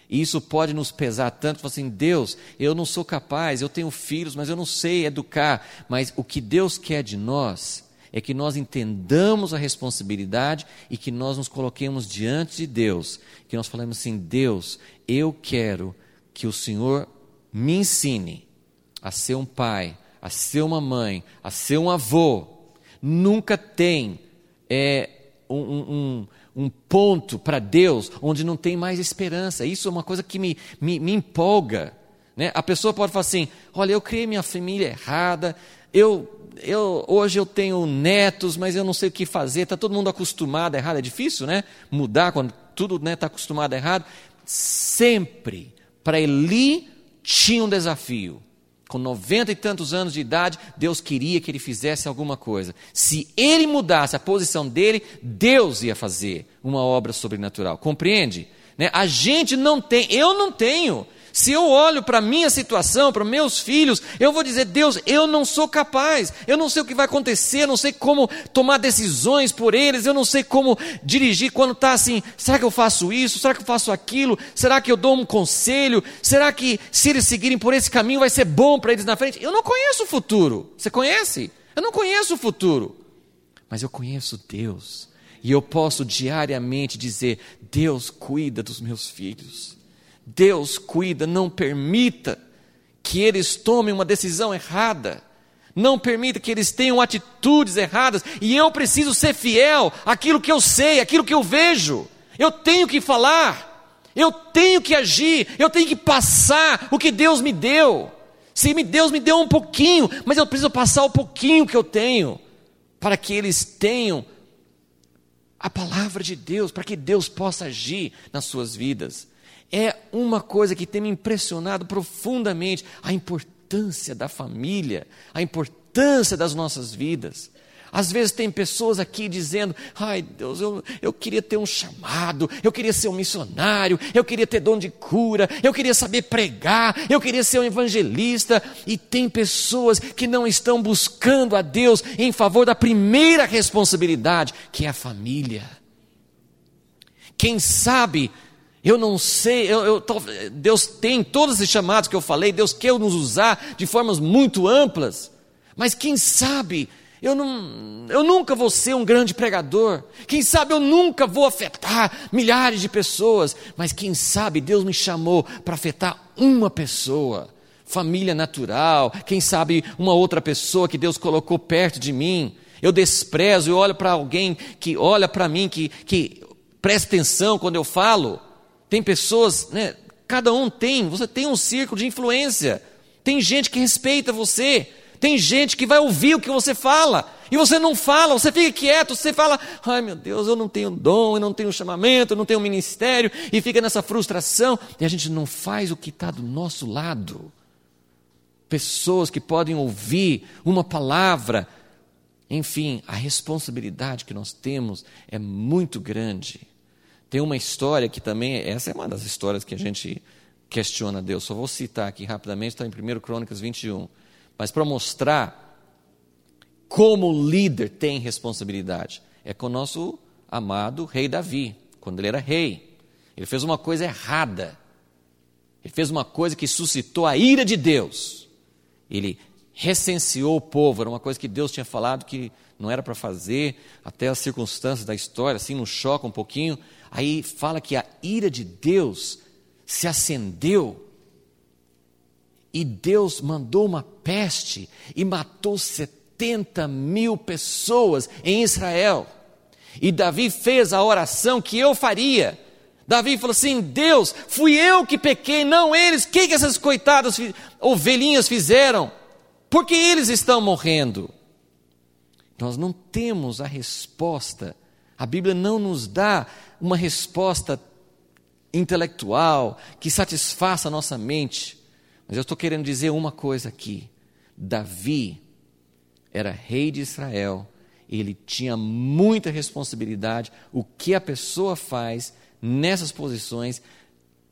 E isso pode nos pesar tanto, assim, Deus, eu não sou capaz, eu tenho filhos, mas eu não sei educar. Mas o que Deus quer de nós é que nós entendamos a responsabilidade e que nós nos coloquemos diante de Deus. Que nós falemos assim, Deus, eu quero que o Senhor me ensine a ser um pai, a ser uma mãe, a ser um avô. Nunca tem é, um, um, um ponto para Deus onde não tem mais esperança. Isso é uma coisa que me, me, me empolga, né? A pessoa pode falar assim, olha, eu criei minha família errada, eu, eu, hoje eu tenho netos, mas eu não sei o que fazer, está todo mundo acostumado a errado, é difícil, né? Mudar quando tudo está, né, acostumado a errado. Sempre, para Eli, tinha um desafio. Com noventa e tantos anos de idade, Deus queria que ele fizesse alguma coisa. Se ele mudasse a posição dele, Deus ia fazer uma obra sobrenatural. Compreende? Né? A gente não tem, eu não tenho. Se eu olho para a minha situação, para meus filhos, eu vou dizer, Deus, eu não sou capaz, eu não sei o que vai acontecer, eu não sei como tomar decisões por eles, eu não sei como dirigir quando está assim, será que eu faço isso, será que eu faço aquilo, será que eu dou um conselho, será que se eles seguirem por esse caminho vai ser bom para eles na frente? Eu não conheço o futuro, você conhece? Eu não conheço o futuro, mas eu conheço Deus, e eu posso diariamente dizer, Deus cuida dos meus filhos. Deus cuida, não permita que eles tomem uma decisão errada, não permita que eles tenham atitudes erradas, e eu preciso ser fiel àquilo que eu sei, àquilo que eu vejo, eu tenho que falar, eu tenho que agir, eu tenho que passar o que Deus me deu. Se Deus me deu um pouquinho, mas eu preciso passar o pouquinho que eu tenho, para que eles tenham a palavra de Deus, para que Deus possa agir nas suas vidas. É uma coisa que tem me impressionado profundamente, a importância da família, a importância das nossas vidas. Às vezes tem pessoas aqui dizendo, ai Deus, eu, eu queria ter um chamado, eu queria ser um missionário, eu queria ter dom de cura, eu queria saber pregar, eu queria ser um evangelista. E tem pessoas que não estão buscando a Deus em favor da primeira responsabilidade, que é a família. Quem sabe... Eu não sei, eu, eu, Deus tem todos esses chamados que eu falei, Deus quer nos usar de formas muito amplas, mas quem sabe eu, não, eu nunca vou ser um grande pregador, quem sabe eu nunca vou afetar milhares de pessoas, mas quem sabe Deus me chamou para afetar uma pessoa, família natural, quem sabe uma outra pessoa que Deus colocou perto de mim. Eu desprezo, eu olho para alguém que olha para mim, que, que presta atenção quando eu falo. Tem pessoas, né, cada um tem, você tem um círculo de influência, tem gente que respeita você, tem gente que vai ouvir o que você fala, e você não fala, você fica quieto, você fala, ai meu Deus, eu não tenho dom, eu não tenho chamamento, eu não tenho ministério, e fica nessa frustração, e a gente não faz o que está do nosso lado. Pessoas que podem ouvir uma palavra, enfim, a responsabilidade que nós temos é muito grande. Tem uma história que também, essa é uma das histórias que a gente questiona Deus, só vou citar aqui rapidamente, está em primeira Crônicas vinte e um, mas para mostrar como o líder tem responsabilidade, é com o nosso amado rei Davi, quando ele era rei, ele fez uma coisa errada, ele fez uma coisa que suscitou a ira de Deus, ele recenseou o povo, era uma coisa que Deus tinha falado que não era para fazer, até as circunstâncias da história, assim, nos choca um pouquinho. Aí fala que a ira de Deus se acendeu e Deus mandou uma peste e matou setenta mil pessoas em Israel. E Davi fez a oração que eu faria. Davi falou assim, Deus, fui eu que pequei, não eles. O que, que essas coitadas ovelhinhas fizeram? Porque eles estão morrendo. Nós não temos a resposta, a Bíblia não nos dá uma resposta intelectual que satisfaça a nossa mente, mas eu estou querendo dizer uma coisa aqui, Davi era rei de Israel, ele tinha muita responsabilidade, o que a pessoa faz nessas posições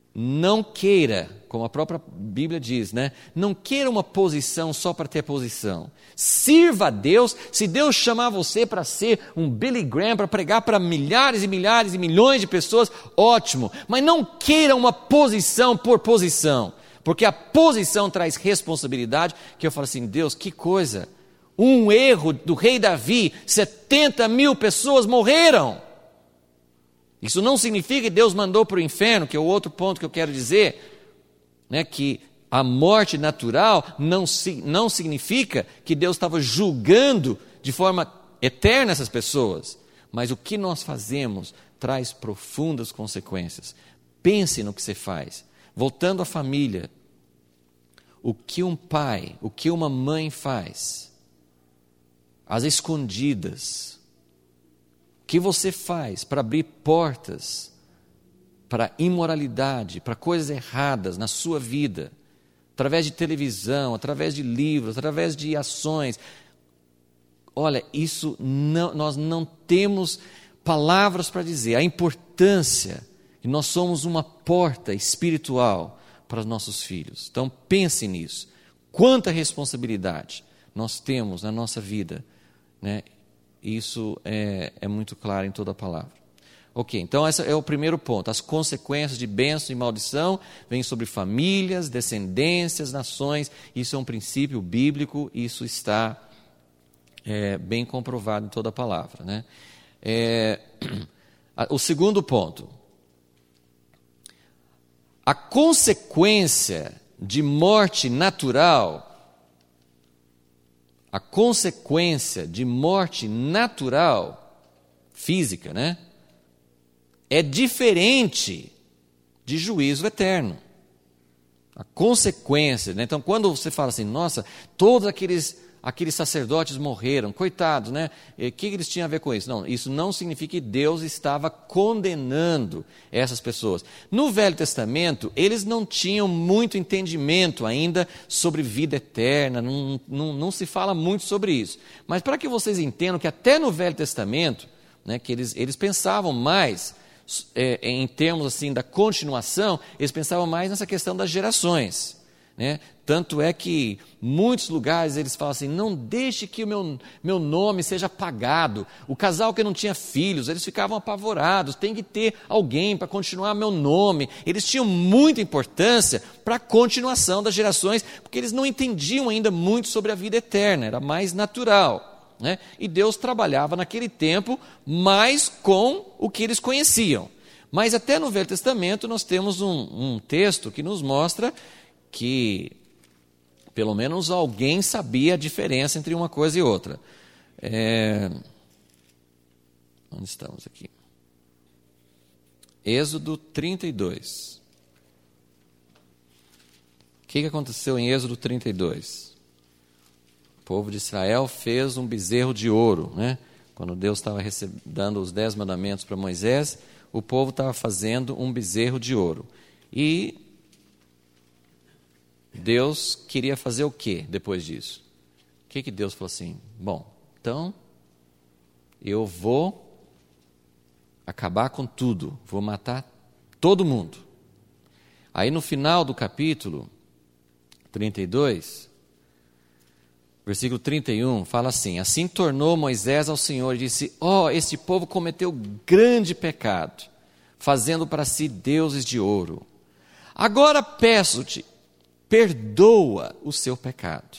não queira, como a própria Bíblia diz, né? Não queira uma posição só para ter posição. Sirva a Deus. Se Deus chamar você para ser um Billy Graham, para pregar para milhares e milhares e milhões de pessoas, ótimo. Mas não queira uma posição por posição, porque a posição traz responsabilidade, que eu falo assim, Deus, que coisa. Um erro do rei Davi, setenta mil pessoas morreram. Isso não significa que Deus mandou para o inferno, que é o outro ponto que eu quero dizer, né, que a morte natural não, não significa que Deus estava julgando de forma eterna essas pessoas, mas o que nós fazemos traz profundas consequências. Pense no que você faz. Voltando à família, o que um pai, o que uma mãe faz, às escondidas, o que você faz para abrir portas para imoralidade, para coisas erradas na sua vida, através de televisão, através de livros, através de ações. Olha, isso não, nós não temos palavras para dizer. A importância que nós somos uma porta espiritual para os nossos filhos. Então pense nisso. Quanta responsabilidade nós temos na nossa vida, né? Isso é, é muito claro em toda a palavra. Ok, então esse é o primeiro ponto. As consequências de bênção e maldição vêm sobre famílias, descendências, nações. Isso é um princípio bíblico, isso está é, bem comprovado em toda a palavra, né? É, o segundo ponto. A consequência de morte natural, a consequência de morte natural, física, né? É diferente de juízo eterno. A consequência, né? Então, quando você fala assim, nossa, todos aqueles, aqueles sacerdotes morreram, coitados, né? O que eles tinham a ver com isso? Não, isso não significa que Deus estava condenando essas pessoas. No Velho Testamento, eles não tinham muito entendimento ainda sobre vida eterna, não, não, não se fala muito sobre isso. Mas para que vocês entendam que até no Velho Testamento, né, que eles, eles pensavam mais... É, em termos assim da continuação, eles pensavam mais nessa questão das gerações, né? Tanto é que muitos lugares eles falam assim, não deixe que o meu, meu nome seja apagado. O casal que não tinha filhos, eles ficavam apavorados, tem que ter alguém para continuar meu nome. Eles tinham muita importância para a continuação das gerações, porque eles não entendiam ainda muito sobre a vida eterna, era mais natural. Né? E Deus trabalhava naquele tempo mais com o que eles conheciam. Mas até no Velho Testamento nós temos um, um texto que nos mostra que pelo menos alguém sabia a diferença entre uma coisa e outra. É... Onde estamos aqui? Êxodo trinta e dois. O que aconteceu em Êxodo trinta e dois? O povo de Israel fez um bezerro de ouro, né? Quando Deus estava dando os dez mandamentos para Moisés, o povo estava fazendo um bezerro de ouro. E Deus queria fazer o quê depois disso? O que, que Deus falou assim? Bom, então eu vou acabar com tudo, vou matar todo mundo. Aí no final do capítulo trinta e dois... versículo trinta e um, fala assim, assim tornou Moisés ao Senhor e disse, ó, oh, este povo cometeu grande pecado, fazendo para si deuses de ouro. Agora peço-te, perdoa o seu pecado.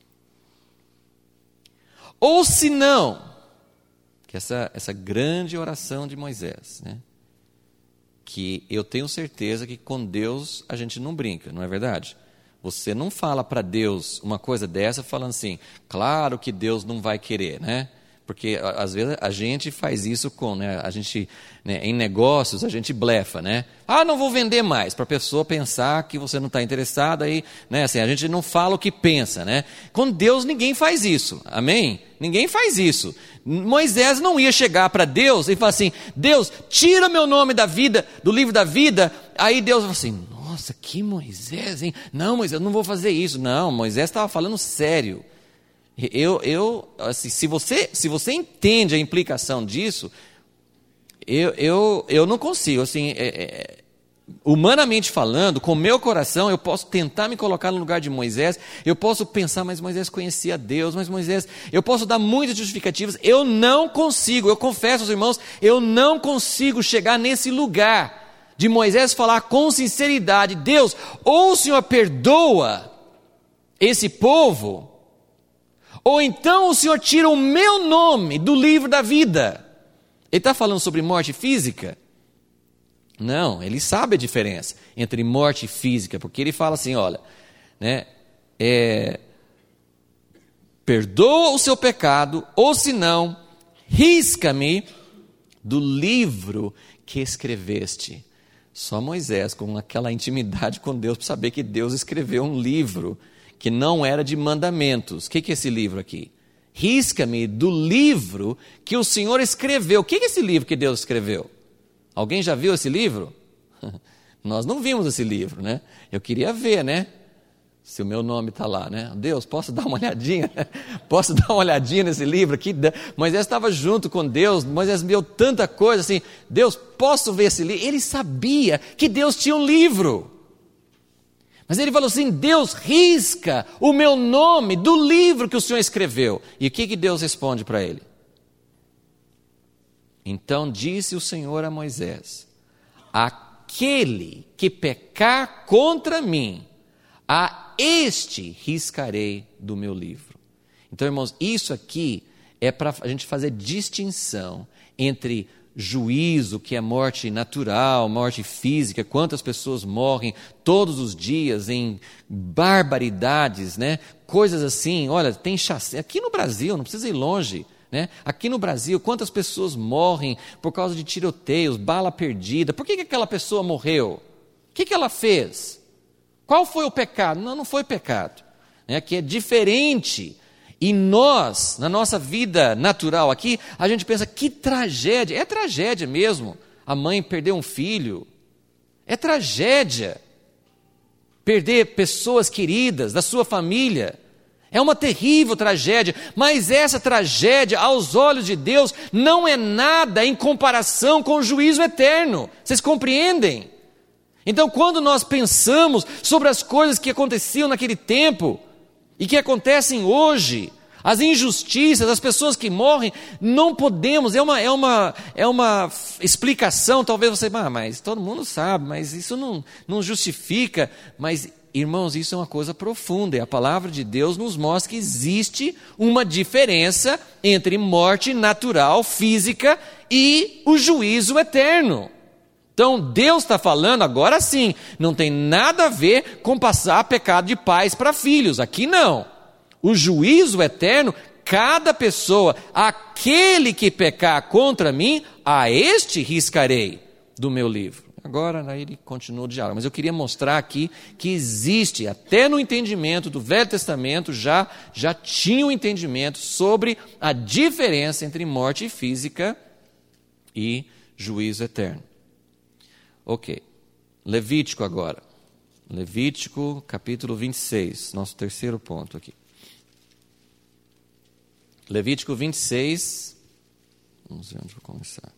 Ou se não, que essa, essa grande oração de Moisés, né? Que eu tenho certeza que com Deus a gente não brinca, não é verdade? Você não fala para Deus uma coisa dessa falando assim, claro que Deus não vai querer, né? Porque às vezes a gente faz isso com, né? A gente, né, em negócios, a gente blefa, né? Ah, não vou vender mais, para a pessoa pensar que você não está interessado, aí, né? Assim, a gente não fala o que pensa, né? Com Deus ninguém faz isso, amém? Ninguém faz isso. Moisés não ia chegar para Deus e falar assim, Deus, tira meu nome da vida, do livro da vida, aí Deus vai assim, nossa, que Moisés, hein? Não, Moisés, não vou fazer isso. Não, Moisés estava falando sério. Eu, eu, assim, se você, se você entende a implicação disso, eu, eu, eu não consigo. Assim, é, é, humanamente falando, com o meu coração, eu posso tentar me colocar no lugar de Moisés, eu posso pensar, mas Moisés conhecia Deus, mas Moisés, eu posso dar muitas justificativas, eu não consigo, eu confesso aos irmãos, eu não consigo chegar nesse lugar de Moisés falar com sinceridade, Deus, ou o Senhor perdoa esse povo, ou então o Senhor tira o meu nome do livro da vida. Ele está falando sobre morte física? Não, ele sabe a diferença entre morte física, porque ele fala assim, olha, né, é, perdoa o seu pecado, ou se não, risca-me do livro que escreveste. Só Moisés, com aquela intimidade com Deus, para saber que Deus escreveu um livro que não era de mandamentos. O que é esse livro aqui? Risca-me do livro que o Senhor escreveu. O que é esse livro que Deus escreveu? Alguém já viu esse livro? Nós não vimos esse livro, né? Eu queria ver, né? Se o meu nome está lá, né? Deus, posso dar uma olhadinha? Posso dar uma olhadinha nesse livro aqui? Moisés estava junto com Deus, Moisés viu tanta coisa assim. Deus, posso ver esse livro? Ele sabia que Deus tinha um livro. Mas ele falou assim, Deus, risca o meu nome do livro que o Senhor escreveu. E o que, que Deus responde para ele? Então disse o Senhor a Moisés, aquele que pecar contra mim, a este riscarei do meu livro. Então, irmãos, isso aqui é para a gente fazer distinção entre juízo, que é morte natural, morte física, quantas pessoas morrem todos os dias em barbaridades, né? Coisas assim, olha, tem chacina, aqui no Brasil, não precisa ir longe, né? Aqui no Brasil, quantas pessoas morrem por causa de tiroteios, bala perdida, por que, que aquela pessoa morreu? O que, que ela fez? Qual foi o pecado? Não, não foi pecado, né? Que é diferente. E nós, na nossa vida natural aqui, a gente pensa, que tragédia, é tragédia mesmo, a mãe perder um filho, é tragédia, perder pessoas queridas da sua família, é uma terrível tragédia, mas essa tragédia, aos olhos de Deus, não é nada em comparação com o juízo eterno, vocês compreendem? Então, quando nós pensamos sobre as coisas que aconteciam naquele tempo, e que acontecem hoje, as injustiças, as pessoas que morrem, não podemos, é uma, é uma, é uma explicação, talvez você, ah, mas todo mundo sabe, mas isso não, não justifica, mas irmãos, isso é uma coisa profunda, e a palavra de Deus nos mostra que existe uma diferença entre morte natural, física, e o juízo eterno. Então, Deus está falando agora sim, não tem nada a ver com passar pecado de pais para filhos, aqui não. O juízo eterno, cada pessoa, aquele que pecar contra mim, a este riscarei do meu livro. Agora, aí ele continua o diálogo, mas eu queria mostrar aqui que existe, até no entendimento do Velho Testamento, já, já tinha um entendimento sobre a diferença entre morte física e juízo eterno. Ok, Levítico agora, Levítico capítulo vinte e seis, nosso terceiro ponto aqui. Levítico vinte e seis, vamos ver onde vou começar.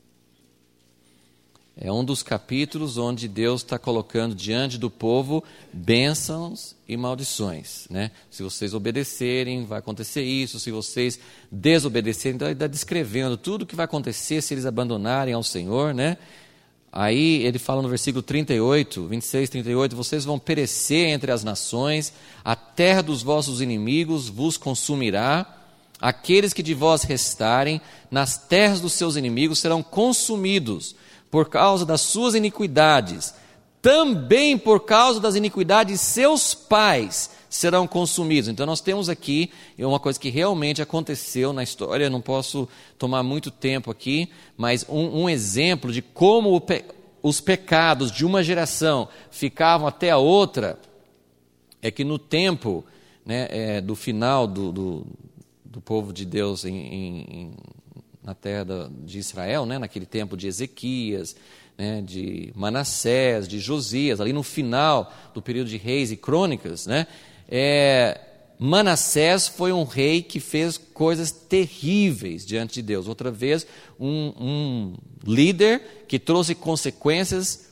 É um dos capítulos onde Deus está colocando diante do povo bênçãos e maldições, né? Se vocês obedecerem, vai acontecer isso, se vocês desobedecerem, então ele está descrevendo tudo o que vai acontecer se eles abandonarem ao Senhor, né? Aí ele fala no versículo trinta e oito, vinte e seis, trinta e oito, vocês vão perecer entre as nações, a terra dos vossos inimigos vos consumirá, aqueles que de vós restarem, nas terras dos seus inimigos serão consumidos, por causa das suas iniquidades, também por causa das iniquidades de seus pais serão consumidos. Então nós temos aqui uma coisa que realmente aconteceu na história, eu não posso tomar muito tempo aqui, mas um, um exemplo de como o pe- os pecados de uma geração ficavam até a outra, é que no tempo, né, é, do final do, do, do povo de Deus em, em, na terra da, de Israel, né, naquele tempo de Ezequias, né, de Manassés, de Josias, ali no final do período de Reis e Crônicas, né, é, Manassés foi um rei que fez coisas terríveis diante de Deus. Outra vez, um, um líder que trouxe consequências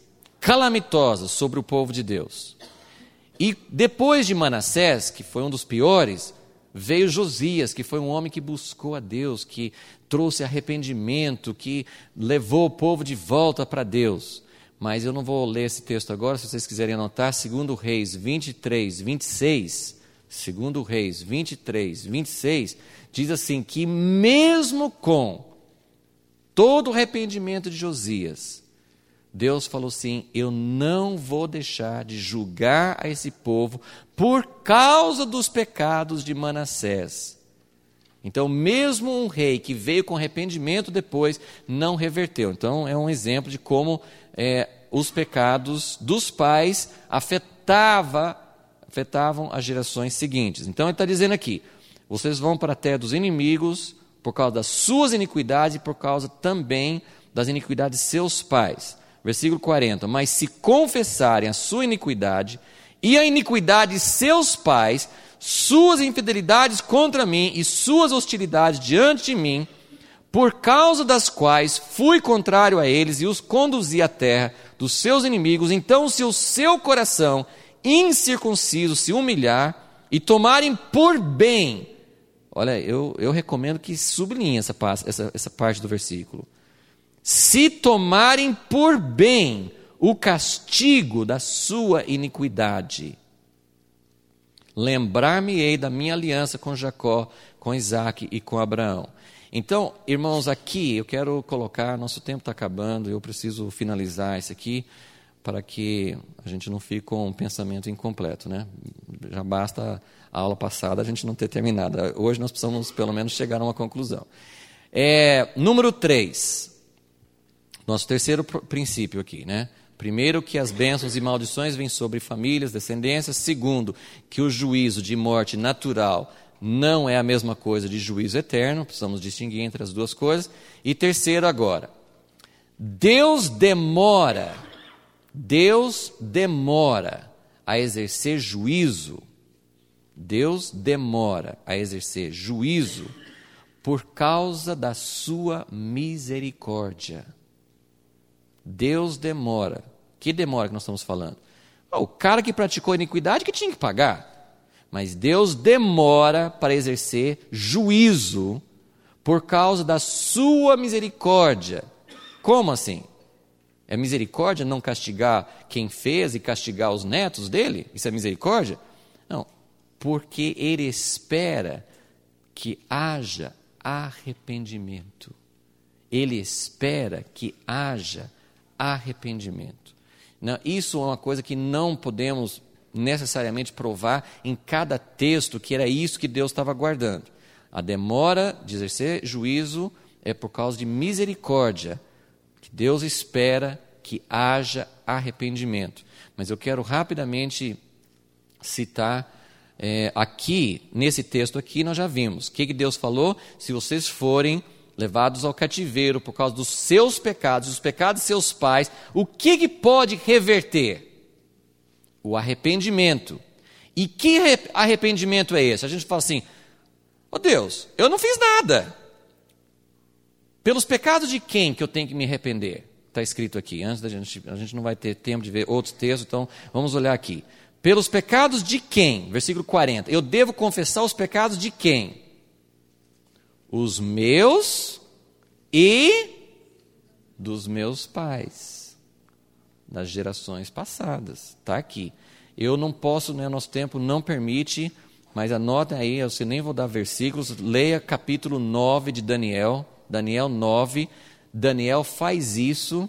calamitosas sobre o povo de Deus. E depois de Manassés, que foi um dos piores, veio Josias, que foi um homem que buscou a Deus, que trouxe arrependimento, que levou o povo de volta para Deus. Mas eu não vou ler esse texto agora, se vocês quiserem anotar, segundo Reis vinte e três, vinte e seis, segundo Reis vinte e três, vinte e seis, diz assim, que mesmo com todo o arrependimento de Josias, Deus falou assim, eu não vou deixar de julgar a esse povo por causa dos pecados de Manassés. Então, mesmo um rei que veio com arrependimento depois, não reverteu. Então, é um exemplo de como é, os pecados dos pais afetava, afetavam as gerações seguintes. Então, ele está dizendo aqui, vocês vão para a terra dos inimigos por causa das suas iniquidades e por causa também das iniquidades de seus pais. Versículo quarenta, mas se confessarem a sua iniquidade e a iniquidade de seus pais, suas infidelidades contra mim e suas hostilidades diante de mim, por causa das quais fui contrário a eles e os conduzi à terra dos seus inimigos, então se o seu coração incircunciso se humilhar e tomarem por bem, olha, eu, eu recomendo que sublinhe essa, essa, essa parte do versículo, se tomarem por bem o castigo da sua iniquidade, lembrar-me-ei da minha aliança com Jacó, com Isaque e com Abraão. Então, irmãos, aqui eu quero colocar, nosso tempo está acabando, eu preciso finalizar isso aqui, para que a gente não fique com um pensamento incompleto, né? Já basta a aula passada a gente não ter terminado. Hoje nós precisamos pelo menos chegar a uma conclusão. É, número três. Nosso terceiro princípio aqui, né? Primeiro, que as bênçãos e maldições vêm sobre famílias, descendências. Segundo, que o juízo de morte natural não é a mesma coisa de juízo eterno. Precisamos distinguir entre as duas coisas. E terceiro agora, Deus demora, Deus demora a exercer juízo. Deus demora a exercer juízo por causa da sua misericórdia. Deus demora. Que demora que nós estamos falando? O cara que praticou iniquidade que tinha que pagar. Mas Deus demora para exercer juízo por causa da sua misericórdia. Como assim? É misericórdia não castigar quem fez e castigar os netos dele? Isso é misericórdia? Não. Porque Ele espera que haja arrependimento. Ele espera que haja arrependimento. Não, isso é uma coisa que não podemos necessariamente provar em cada texto que era isso que Deus estava guardando. A demora de exercer juízo é por causa de misericórdia, que Deus espera que haja arrependimento. Mas eu quero rapidamente citar é, aqui, nesse texto aqui, nós já vimos. O que, que Deus falou? Se vocês forem levados ao cativeiro por causa dos seus pecados, os pecados de seus pais, o que, que pode reverter? O arrependimento. E que arrependimento é esse? A gente fala assim, ó oh Deus, eu não fiz nada. Pelos pecados de quem que eu tenho que me arrepender? Está escrito aqui, antes da gente, a gente não vai ter tempo de ver outros textos, então vamos olhar aqui. Pelos pecados de quem? Versículo quarenta. Eu devo confessar os pecados de quem? Os meus e dos meus pais, das gerações passadas. Está aqui. Eu não posso, né, nosso tempo não permite, mas anotem aí, eu nem vou dar versículos, leia capítulo nove de Daniel, Daniel nove, Daniel faz isso,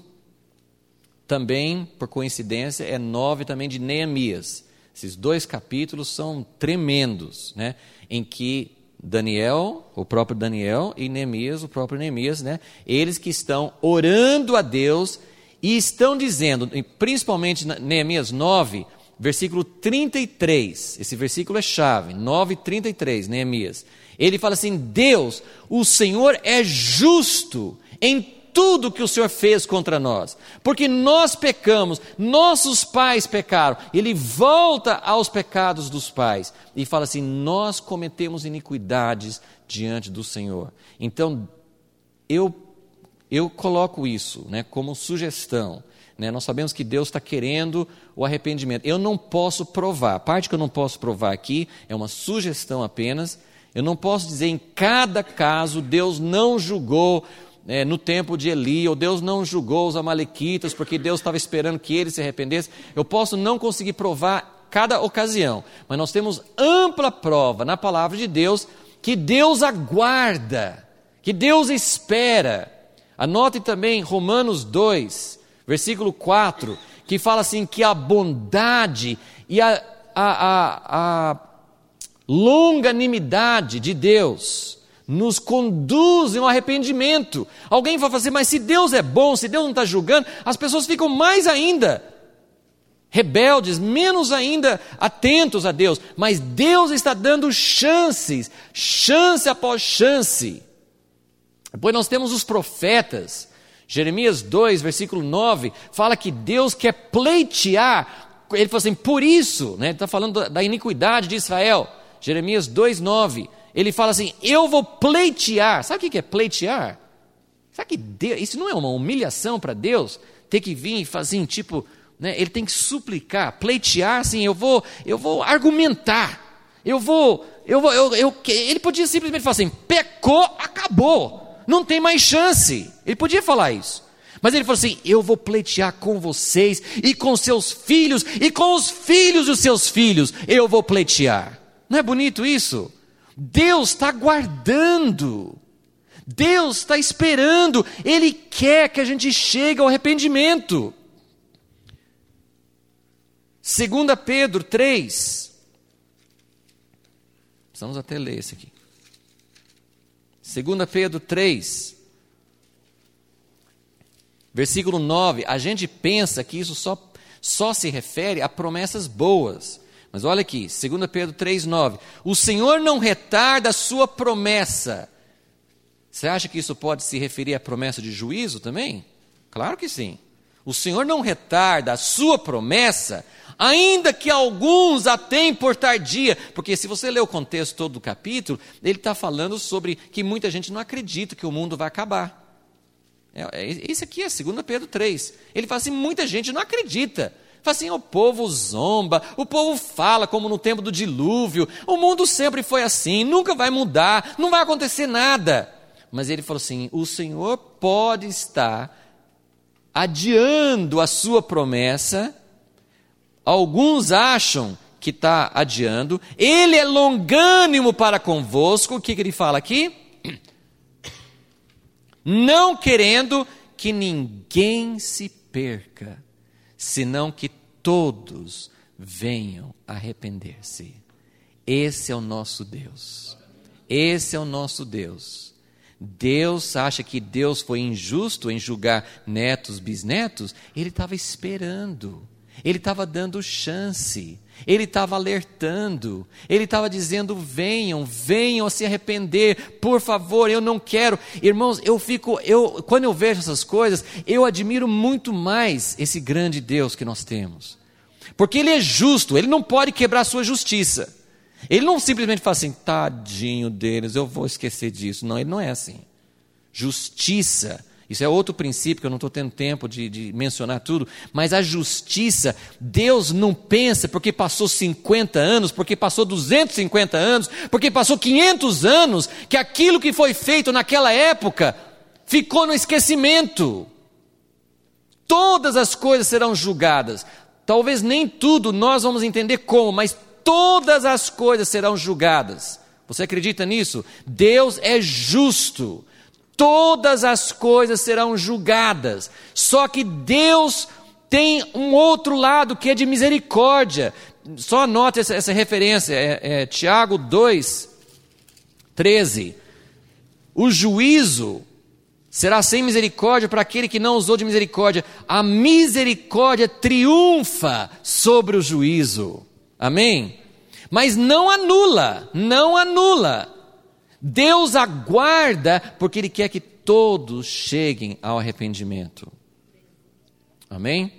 também, por coincidência, é nove também de Neemias. Esses dois capítulos são tremendos, né, em que Daniel, o próprio Daniel, e Neemias, o próprio Neemias, né? Eles que estão orando a Deus e estão dizendo, principalmente Neemias nove, versículo trinta e três, esse versículo é chave, nove, trinta e três, Neemias. Ele fala assim, Deus, o Senhor é justo em tudo que o Senhor fez contra nós, porque nós pecamos, nossos pais pecaram. Ele volta aos pecados dos pais e fala assim, nós cometemos iniquidades diante do Senhor. Então, eu eu coloco isso, né, como sugestão. Né? Nós sabemos que Deus está querendo o arrependimento. Eu não posso provar, a parte que eu não posso provar aqui é uma sugestão apenas. Eu não posso dizer em cada caso Deus não julgou é, no tempo de Eli, ou Deus não julgou os amalequitas porque Deus estava esperando que eles se arrependessem. Eu posso não conseguir provar cada ocasião, mas nós temos ampla prova na palavra de Deus que Deus aguarda, que Deus espera. Anote também Romanos dois, versículo quatro, que fala assim, que a bondade e a, a, a, a longanimidade de Deus nos conduzem ao arrependimento. Alguém vai falar assim, mas se Deus é bom, se Deus não está julgando, as pessoas ficam mais ainda rebeldes, menos ainda atentos a Deus. Mas Deus está dando chances, chance após chance. Depois nós temos os profetas. Jeremias dois, versículo nove, fala que Deus quer pleitear. Ele fala assim, por isso, né, ele está falando da iniquidade de Israel. Jeremias dois, nove, ele fala assim, eu vou pleitear. Sabe o que é pleitear? Sabe que Deus, isso não é uma humilhação para Deus? Ter que vir e fazer assim, tipo, né, ele tem que suplicar, pleitear, assim, eu vou, eu vou argumentar, eu vou, eu vou, eu, eu, ele podia simplesmente falar assim, pecou, acabou. Não tem mais chance. Ele podia falar isso. Mas ele falou assim, eu vou pleitear com vocês e com seus filhos e com os filhos dos seus filhos. Eu vou pleitear. Não é bonito isso? Deus está guardando. Deus está esperando. Ele quer que a gente chegue ao arrependimento. Segunda Pedro três. Precisamos até ler esse aqui. Segunda Pedro três, versículo nove, a gente pensa que isso só, só se refere a promessas boas, mas olha aqui, Segunda Pedro três, nove, o Senhor não retarda a sua promessa. Você acha que isso pode se referir à promessa de juízo também? Claro que sim. O Senhor não retarda a sua promessa, ainda que alguns a tenham por tardia, porque se você ler o contexto todo do capítulo, ele está falando sobre que muita gente não acredita que o mundo vai acabar. É, é, esse aqui é Segunda Pedro três, ele fala assim, muita gente não acredita, fala assim, o povo zomba, o povo fala como no tempo do dilúvio, o mundo sempre foi assim, nunca vai mudar, não vai acontecer nada, mas ele falou assim, o Senhor pode estar adiando a sua promessa. Alguns acham que está adiando. Ele é longânimo para convosco. O que, que ele fala aqui? Não querendo que ninguém se perca, senão que todos venham arrepender-se. Esse é o nosso Deus. Esse é o nosso Deus. Deus acha que Deus foi injusto em julgar netos, bisnetos? Ele estava esperando. Ele estava dando chance, ele estava alertando, ele estava dizendo, venham, venham a se arrepender, por favor, eu não quero. Irmãos, eu fico, eu, quando eu vejo essas coisas, eu admiro muito mais esse grande Deus que nós temos, porque Ele é justo, Ele não pode quebrar a sua justiça, Ele não simplesmente fala assim, tadinho deles, eu vou esquecer disso. Não, Ele não é assim. Justiça, isso é outro princípio que eu não estou tendo tempo de, de mencionar tudo, mas a justiça, Deus não pensa porque passou cinquenta anos, porque passou duzentos e cinquenta anos, porque passou quinhentos anos, que aquilo que foi feito naquela época ficou no esquecimento. Todas as coisas serão julgadas. Talvez nem tudo nós vamos entender como, mas todas as coisas serão julgadas. Você acredita nisso? Deus é justo. Todas as coisas serão julgadas, só que Deus tem um outro lado que é de misericórdia. Só anote essa, essa referência, é, é Tiago dois, treze. O juízo será sem misericórdia para aquele que não usou de misericórdia. A misericórdia triunfa sobre o juízo. Amém? Mas não anula, não anula. Deus aguarda porque Ele quer que todos cheguem ao arrependimento. Amém?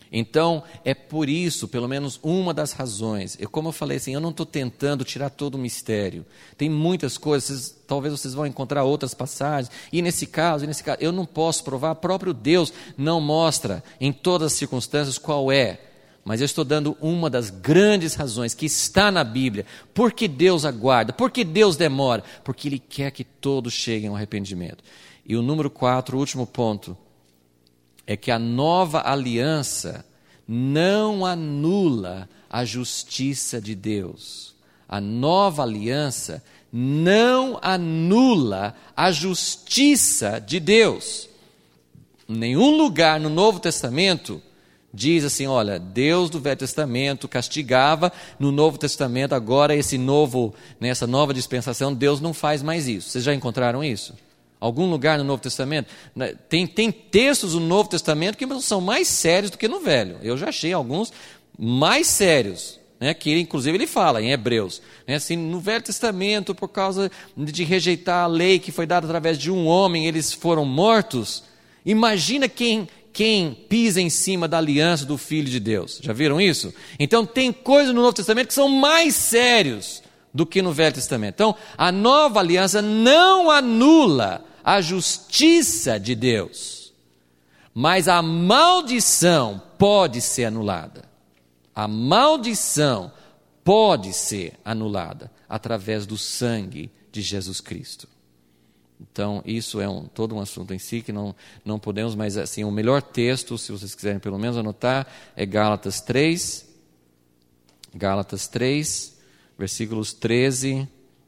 Então, é por isso, pelo menos uma das razões, eu, como eu falei assim, eu não estou tentando tirar todo o mistério. Tem muitas coisas, vocês, talvez vocês vão encontrar outras passagens, e nesse caso, e nesse caso, eu não posso provar, próprio Deus não mostra em todas as circunstâncias qual é. Mas eu estou dando uma das grandes razões que está na Bíblia. Por que Deus aguarda? Por que Deus demora? Porque Ele quer que todos cheguem ao arrependimento. E o número quatro, o último ponto, é que a nova aliança não anula a justiça de Deus. A nova aliança não anula a justiça de Deus. Em nenhum lugar no Novo Testamento diz assim, olha, Deus do Velho Testamento castigava, no Novo Testamento, agora esse novo, nessa nova dispensação, Deus não faz mais isso. Vocês já encontraram isso? Algum lugar no Novo Testamento? Tem, tem textos no Novo Testamento que são mais sérios do que no Velho. Eu já achei alguns mais sérios, né, que inclusive ele fala em Hebreus. Né, assim, no Velho Testamento, por causa de rejeitar a lei que foi dada através de um homem, eles foram mortos. Imagina quem, quem pisa em cima da aliança do Filho de Deus. Já viram isso? Então tem coisas no Novo Testamento que são mais sérios do que no Velho Testamento. Então, a nova aliança não anula a justiça de Deus, mas a maldição pode ser anulada. A maldição pode ser anulada através do sangue de Jesus Cristo. Então, isso é um, todo um assunto em si que não, não podemos, mas assim, o melhor texto, se vocês quiserem pelo menos anotar, é Gálatas três, Gálatas três, versículos treze,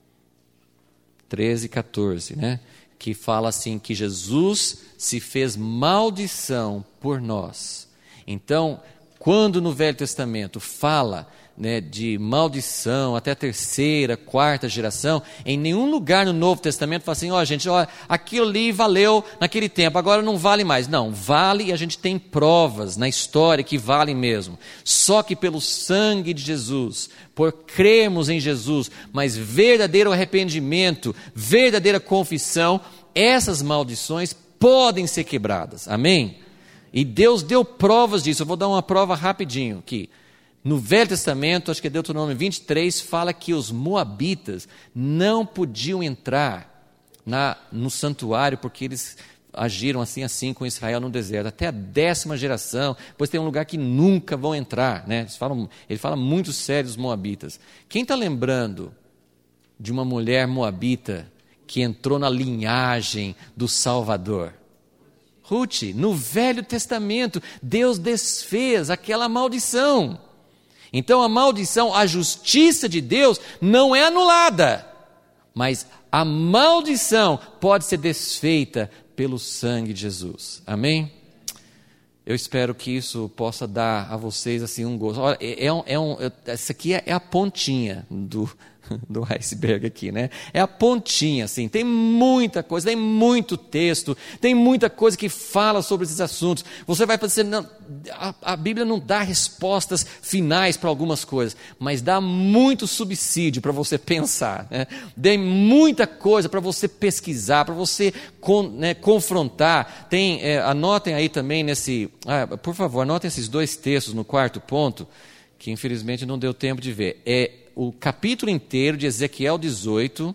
treze e quatorze, né? Que fala assim, que Jesus se fez maldição por nós. Então, quando no Velho Testamento fala, né, de maldição até a terceira, quarta geração, em nenhum lugar no Novo Testamento fala assim, ó, oh, gente, ó, aquilo ali valeu naquele tempo, agora não vale mais. Não, vale, e a gente tem provas na história que valem mesmo. Só que pelo sangue de Jesus, por crermos em Jesus, mas verdadeiro arrependimento, verdadeira confissão, essas maldições podem ser quebradas. Amém? E Deus deu provas disso. Eu vou dar uma prova rapidinho aqui. No Velho Testamento, acho que é Deuteronômio vinte e três, fala que os moabitas não podiam entrar na, no santuário, porque eles agiram assim, assim com Israel no deserto, até a décima geração, pois tem um lugar que nunca vão entrar, né? Eles falam, ele fala muito sério dos moabitas. Quem está lembrando de uma mulher moabita que entrou na linhagem do Salvador? Ruth, no Velho Testamento, Deus desfez aquela maldição. Então a maldição, a justiça de Deus não é anulada, mas a maldição pode ser desfeita pelo sangue de Jesus. Amém? Eu espero que isso possa dar a vocês assim um gosto. Olha, é um, é um, essa aqui é a pontinha do, do iceberg aqui, né? É a pontinha, assim. Tem muita coisa, tem muito texto, tem muita coisa que fala sobre esses assuntos. Você vai pensar, não, a, a Bíblia não dá respostas finais para algumas coisas, mas dá muito subsídio para você pensar, né? Tem muita coisa para você pesquisar, para você con, né, confrontar. Tem, é, anotem aí também nesse, ah, por favor, anotem esses dois textos no quarto ponto, que infelizmente não deu tempo de ver. É o capítulo inteiro de Ezequiel dezoito,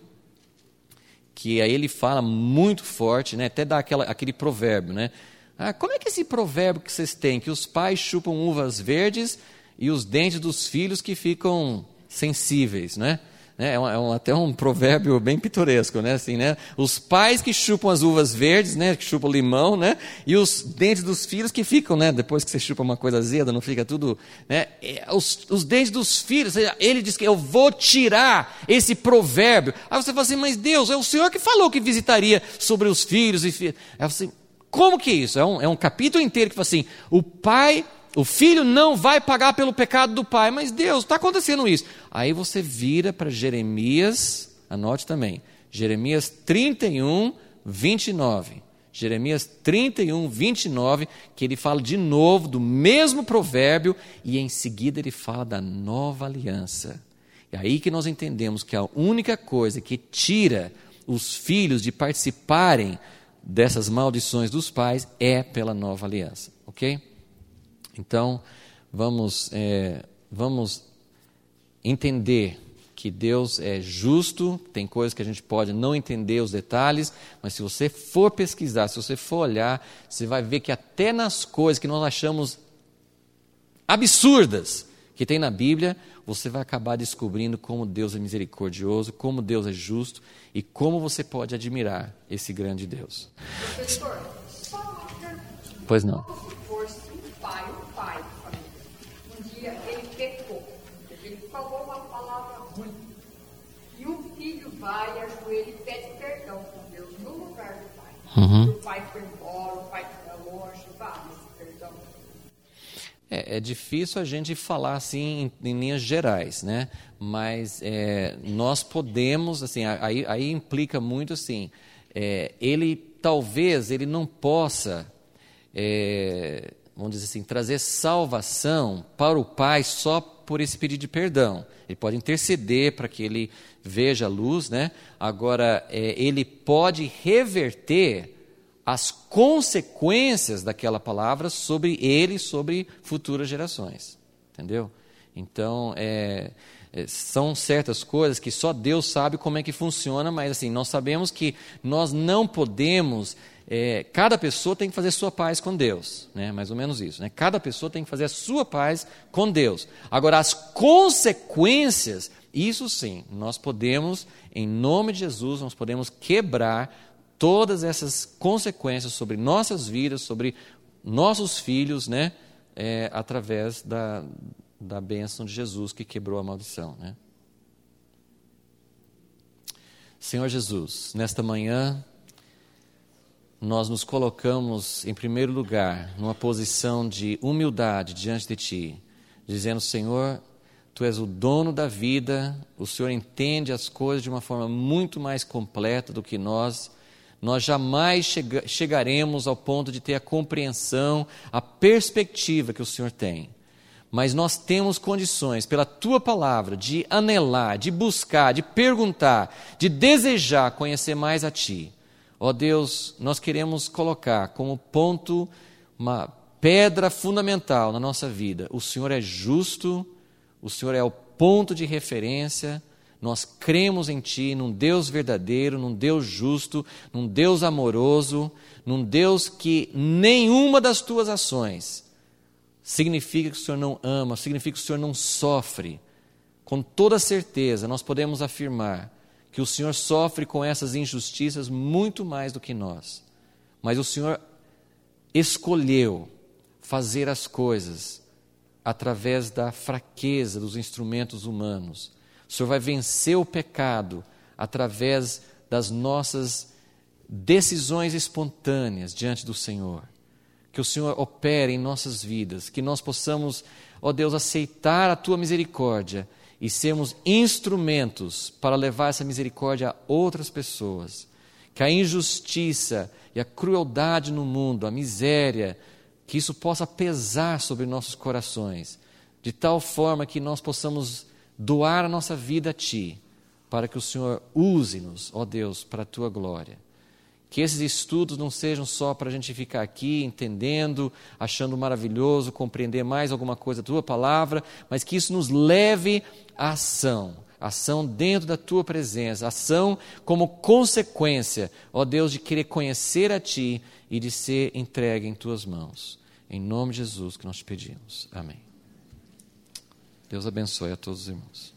que aí ele fala muito forte, né? Até dá aquela, aquele provérbio, né? Ah, como é que esse provérbio que vocês têm, que os pais chupam uvas verdes e os dentes dos filhos que ficam sensíveis, né? É, um, é um, até um provérbio bem pitoresco, né? Assim, né? Os pais que chupam as uvas verdes, né? Que chupam limão, né? E os dentes dos filhos que ficam, né? Depois que você chupa uma coisa azeda, não fica tudo, né? Os, os dentes dos filhos, ele diz que eu vou tirar esse provérbio. Aí você fala assim, mas Deus, é o Senhor que falou que visitaria sobre os filhos e filhos. Aí você, como que é isso? É um, é um capítulo inteiro que fala assim, o pai... O filho não vai pagar pelo pecado do pai, mas Deus, está acontecendo isso. Aí você vira para Jeremias, anote também, Jeremias trinta e um, vinte e nove. Jeremias trinta e um, vinte e nove, que ele fala de novo do mesmo provérbio e em seguida ele fala da nova aliança. É aí que nós entendemos que a única coisa que tira os filhos de participarem dessas maldições dos pais é pela nova aliança, ok? Então, vamos, é, vamos entender que Deus é justo, tem coisas que a gente pode não entender os detalhes, mas se você for pesquisar, se você for olhar, você vai ver que até nas coisas que nós achamos absurdas que tem na Bíblia, você vai acabar descobrindo como Deus é misericordioso, como Deus é justo e como você pode admirar esse grande Deus. Professor, só uma pergunta. Pois não. Como se fosse um pai, um pai de família. Um dia ele pecou, ele falou uma palavra ruim. E o filho vai, ajoelha e pede perdão com Deus no lugar do pai. Uhum. E o pai foi embora, o pai foi longe, vale esse perdão. É, é difícil a gente falar assim em, em linhas gerais, né? Mas é, nós podemos, assim, aí, aí implica muito assim, é, ele talvez ele não possa, é, vamos dizer assim, trazer salvação para o pai só por esse pedido de perdão. Ele pode interceder para que ele veja a luz, né? Agora, é, ele pode reverter as consequências daquela palavra sobre ele e sobre futuras gerações, entendeu? Então, é, é, são certas coisas que só Deus sabe como é que funciona, mas assim, nós sabemos que nós não podemos, é, cada pessoa tem que fazer sua paz com Deus, né? Mais ou menos isso, né? Cada pessoa tem que fazer a sua paz com Deus. Agora, as consequências, isso sim, nós podemos, em nome de Jesus, nós podemos quebrar todas essas consequências sobre nossas vidas, sobre nossos filhos, né? É, através da, da bênção de Jesus que quebrou a maldição, né? Senhor Jesus, nesta manhã, nós nos colocamos em primeiro lugar, numa posição de humildade diante de Ti, dizendo, Senhor, Tu és o dono da vida, o Senhor entende as coisas de uma forma muito mais completa do que nós. Nós jamais chega, chegaremos ao ponto de ter a compreensão, a perspectiva que o Senhor tem. Mas nós temos condições, pela Tua palavra, de anelar, de buscar, de perguntar, de desejar conhecer mais a Ti. Ó Deus, nós queremos colocar como ponto, uma pedra fundamental na nossa vida. O Senhor é justo, o Senhor é o ponto de referência. Nós cremos em Ti, num Deus verdadeiro, num Deus justo, num Deus amoroso, num Deus que nenhuma das Tuas ações significa que o Senhor não ama, significa que o Senhor não sofre. Com toda certeza, nós podemos afirmar que o Senhor sofre com essas injustiças muito mais do que nós. Mas o Senhor escolheu fazer as coisas através da fraqueza dos instrumentos humanos. O Senhor vai vencer o pecado através das nossas decisões espontâneas diante do Senhor. Que o Senhor opere em nossas vidas, que nós possamos, ó Deus, aceitar a Tua misericórdia e sermos instrumentos para levar essa misericórdia a outras pessoas. Que a injustiça e a crueldade no mundo, a miséria, que isso possa pesar sobre nossos corações, de tal forma que nós possamos doar a nossa vida a Ti, para que o Senhor use-nos, ó Deus, para a Tua glória. Que esses estudos não sejam só para a gente ficar aqui entendendo, achando maravilhoso, compreender mais alguma coisa da Tua palavra, mas que isso nos leve à ação, ação dentro da Tua presença, ação como consequência, ó Deus, de querer conhecer a Ti e de ser entregue em Tuas mãos. Em nome de Jesus que nós te pedimos. Amém. Deus abençoe a todos os irmãos.